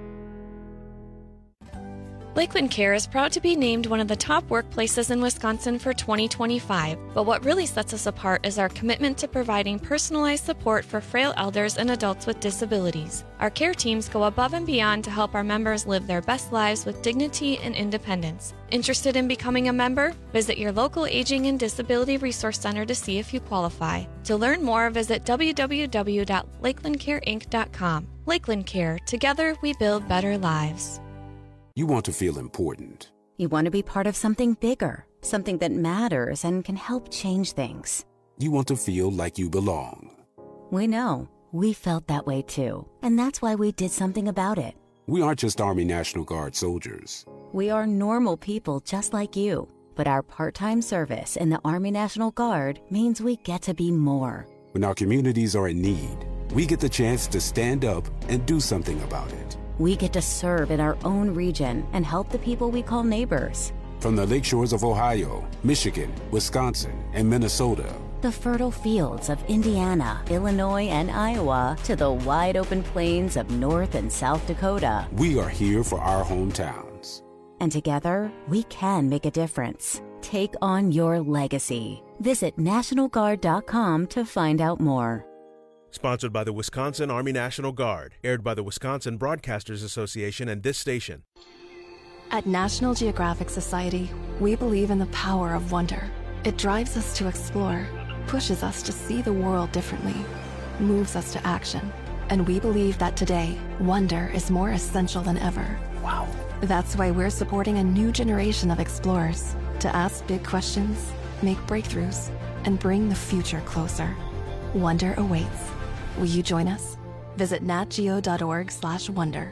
Lakeland Care is proud to be named one of the top workplaces in Wisconsin for 2025, but what really sets us apart is our commitment to providing personalized support for frail elders and adults with disabilities. Our care teams go above and beyond to help our members live their best lives with dignity and independence. Interested in becoming a member? Visit your local Aging and Disability Resource Center to see if you qualify. To learn more, visit www.lakelandcareinc.com. Lakeland Care. Together, we build better lives. You want to feel important. You want to be part of something bigger, something that matters and can help change things. You want to feel like you belong. We know. We felt that way too. And that's why we did something about it. We aren't just Army National Guard soldiers. We are normal people just like you. But our part-time service in the Army National Guard means we get to be more. When our communities are in need, we get the chance to stand up and do something about it. We get to serve in our own region and help the people we call neighbors. From the lakeshores of Ohio, Michigan, Wisconsin, and Minnesota. The fertile fields of Indiana, Illinois, and Iowa to the wide open plains of North and South Dakota. We are here for our hometowns. And together, we can make a difference. Take on your legacy. Visit NationalGuard.com to find out more. Sponsored by the Wisconsin Army National Guard. Aired by the Wisconsin Broadcasters Association and this station. At National Geographic Society, we believe in the power of wonder. It drives us to explore, pushes us to see the world differently, moves us to action. And we believe that today, wonder is more essential than ever. Wow. That's why we're supporting a new generation of explorers to ask big questions, make breakthroughs, and bring the future closer. Wonder awaits. Will you join us? Visit natgeo.org/wonder.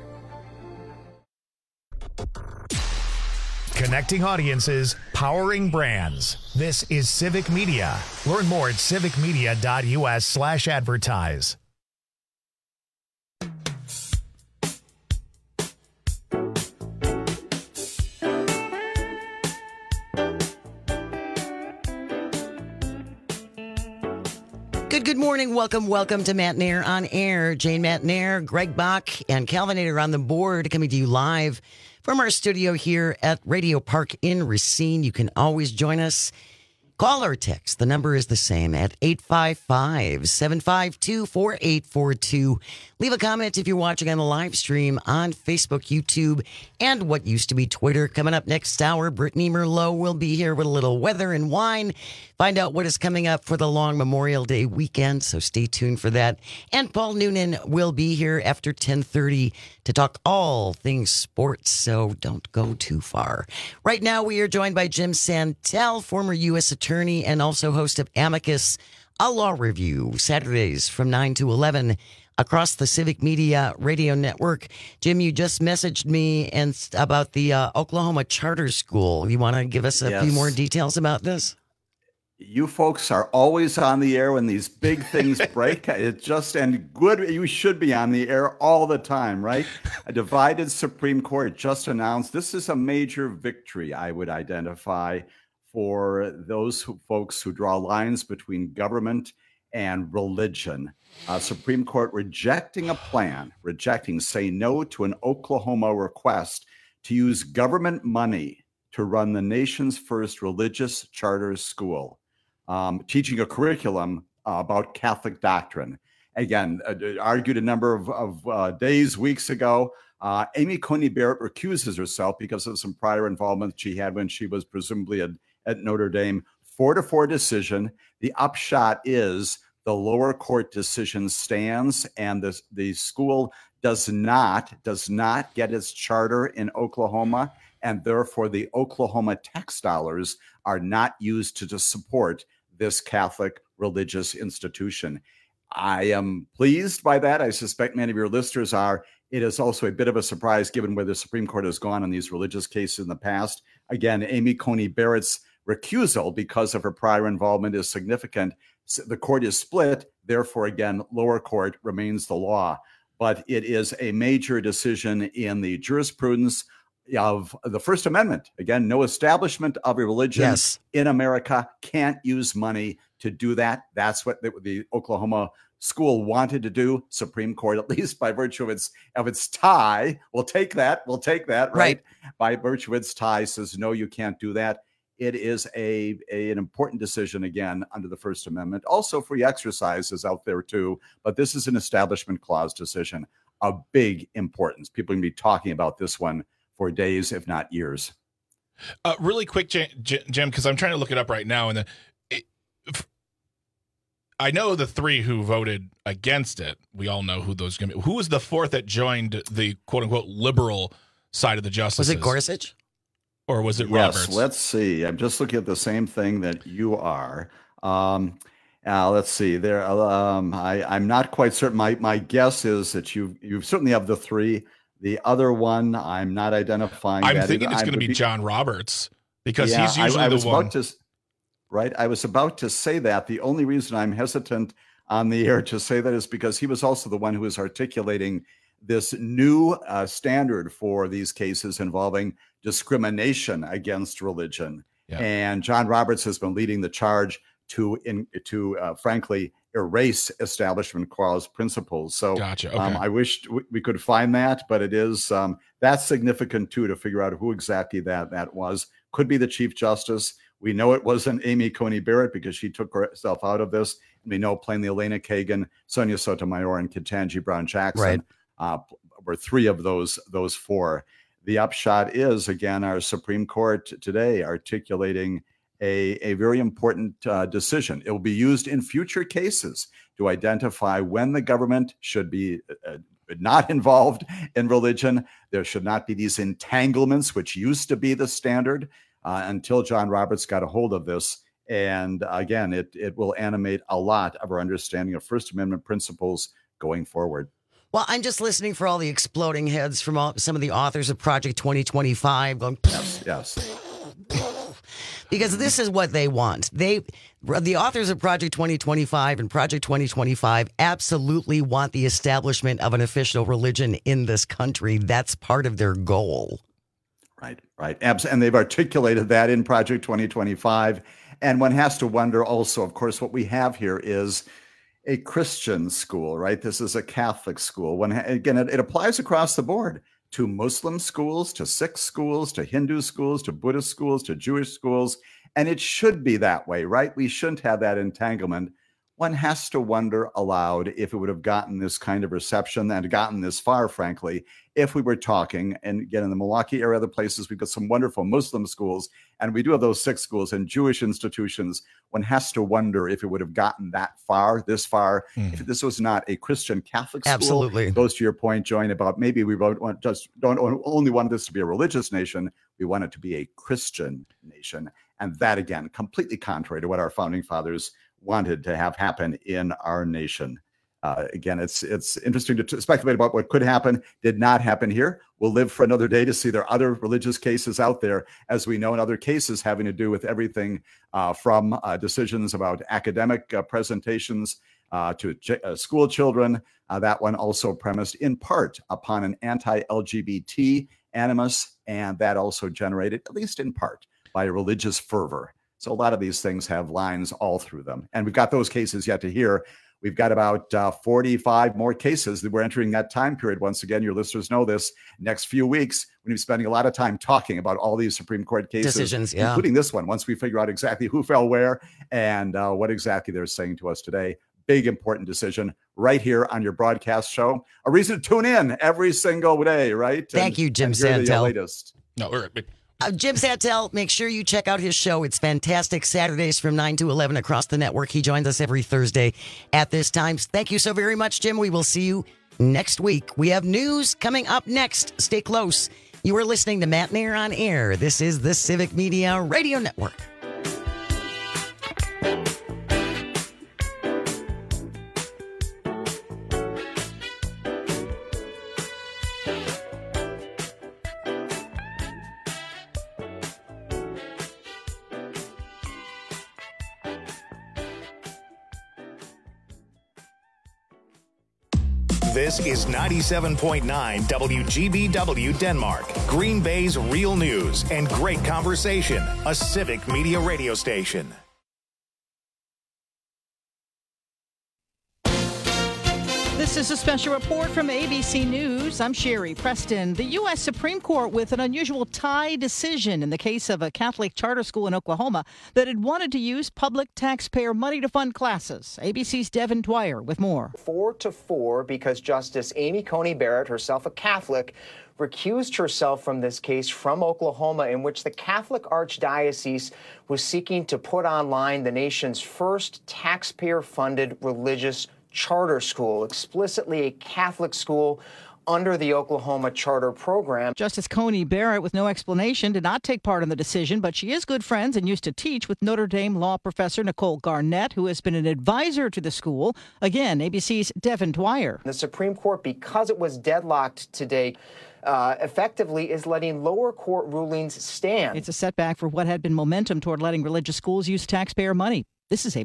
Connecting audiences, powering brands. This is Civic Media. Learn more at civicmedia.us/advertise. Good morning. Welcome to Matt Nair on Air. Jane Matt Nair, Greg Bach, and Calvinator on the board, coming to you live from our studio here at Radio Park in Racine. You can always join us. Call or text. The number is the same at 855-752-4842. Leave a comment if you're watching on the live stream on Facebook, YouTube, and what used to be Twitter. Coming up next hour, Brittany Merlot will be here with a little weather and wine. Find out what is coming up for the long Memorial Day weekend, so stay tuned for that. And Paul Noonan will be here after 10:30 to talk all things sports, so don't go too far. Right now, we are joined by Jim Santel, former U.S. attorney and also host of Amicus, a law review, Saturdays from 9 to 11 across the Civic Media Radio Network. Jim, you just messaged me about the Oklahoma Charter School. You want to give us a few more details about this? You folks are always on the air when these big things break. It's just and good. You should be on the air all the time, right? A divided Supreme Court just announced this is a major victory, I would identify, for those folks who draw lines between government and religion. Supreme Court rejecting saying no to an Oklahoma request to use government money to run the nation's first religious charter school, teaching a curriculum about Catholic doctrine. Again, argued a number of days, weeks ago. Amy Coney Barrett recuses herself because of some prior involvement she had when she was presumably at Notre Dame. 4-4 decision. The upshot is the lower court decision stands, and the school does not get its charter in Oklahoma, and therefore the Oklahoma tax dollars are not used to support this Catholic religious institution. I am pleased by that. I suspect many of your listeners are. It is also a bit of a surprise given where the Supreme Court has gone on these religious cases in the past. Again, Amy Coney Barrett's recusal because of her prior involvement is significant. The court is split. Therefore, again, lower court remains the law. But it is a major decision in the jurisprudence of the First Amendment. Again, no establishment of a religion in America can't use money to do that. That's what the Oklahoma school wanted to do. Supreme Court, at least by virtue of its tie, we'll take that, right? By virtue of its tie, says, no, you can't do that. It is an important decision, again, under the First Amendment. Also, free exercise is out there, too. But this is an Establishment Clause decision of big importance. People can be talking about this one for days, if not years. Really quick, Jim, because I'm trying to look it up right now. And I know the three who voted against it. We all know who those going to be. Who was the fourth that joined the quote-unquote liberal side of the justices? Was it Gorsuch? Or was it Roberts? Yes, let's see. I'm just looking at the same thing that you are. Let's see. There, I'm not quite certain. My guess is that you certainly have the three. The other one, I'm not identifying. I'm thinking it's going to be John Roberts because he's usually the one. I was about to say that. The only reason I'm hesitant on the air to say that is because he was also the one who was articulating this new standard for these cases involving discrimination against religion. Yeah. And John Roberts has been leading the charge to frankly, erase Establishment Clause principles. So gotcha. Okay. I wish we could find that, but it is that's significant, too, to figure out who exactly that was. Could be the Chief Justice. We know it wasn't Amy Coney Barrett because she took herself out of this. And we know plainly Elena Kagan, Sonia Sotomayor, and Ketanji Brown Jackson were three of those four. The upshot is, again, our Supreme Court today articulating a very important decision. It will be used in future cases to identify when the government should be not involved in religion. There should not be these entanglements, which used to be the standard until John Roberts got a hold of this. And again, it will animate a lot of our understanding of First Amendment principles going forward. Well, I'm just listening for all the exploding heads from some of the authors of Project 2025 going, yes. Because this is what they want. The authors of Project 2025 and Project 2025 absolutely want the establishment of an official religion in this country. That's part of their goal. Right. And they've articulated that in Project 2025. And one has to wonder also, of course, what we have here is a Christian school, right? This is a Catholic school. It applies across the board to Muslim schools, to Sikh schools, to Hindu schools, to Buddhist schools, to Jewish schools. And it should be that way, right? We shouldn't have that entanglement. One has to wonder aloud if it would have gotten this kind of reception and gotten this far, frankly, if we were talking, and again, in the Milwaukee area, other places, we've got some wonderful Muslim schools, and we do have those Sikh schools and Jewish institutions. One has to wonder if it would have gotten this far, if this was not a Christian Catholic school. Absolutely. It goes to your point, Join, about maybe we don't only want this to be a religious nation, we want it to be a Christian nation. And that, again, completely contrary to what our founding fathers wanted to have happen in our nation. Again, it's interesting to speculate about what could happen, did not happen here. We'll live for another day to see there are other religious cases out there, as we know, in other cases having to do with everything from decisions about academic presentations to school children. That one also premised in part upon an anti-LGBT animus, and that also generated, at least in part, by a religious fervor. So a lot of these things have lines all through them. And we've got those cases yet to hear. We've got about 45 more cases. We're entering that time period. Once again, your listeners know this. Next few weeks, we're going to be spending a lot of time talking about all these Supreme Court cases, decisions, including this one, once we figure out exactly who fell where and what exactly they're saying to us today. Big, important decision right here on your broadcast show. A reason to tune in every single day, right? Thank you, Jim Santel. The latest. No, Jim Santel, make sure you check out his show. It's fantastic. Saturdays from 9 to 11 across the network. He joins us every Thursday at this time. Thank you so very much, Jim. We will see you next week. We have news coming up next. Stay close. You are listening to Matt Mayer on Air. This is the Civic Media Radio Network. This is 97.9 WGBW Denmark, Green Bay's real news and great conversation, a Civic Media radio station. This is a special report from ABC News. I'm Sherry Preston. The U.S. Supreme Court with an unusual tie decision in the case of a Catholic charter school in Oklahoma that had wanted to use public taxpayer money to fund classes. ABC's Devin Dwyer with more. 4-4 because Justice Amy Coney Barrett, herself a Catholic, recused herself from this case from Oklahoma, in which the Catholic Archdiocese was seeking to put online the nation's first taxpayer-funded religious charter school, explicitly a Catholic school under the Oklahoma Charter Program. Justice Coney Barrett, with no explanation, did not take part in the decision, but she is good friends and used to teach with Notre Dame law professor Nicole Garnett, who has been an advisor to the school. Again, ABC's Devin Dwyer. The Supreme Court, because it was deadlocked today, effectively is letting lower court rulings stand. It's a setback for what had been momentum toward letting religious schools use taxpayer money. This is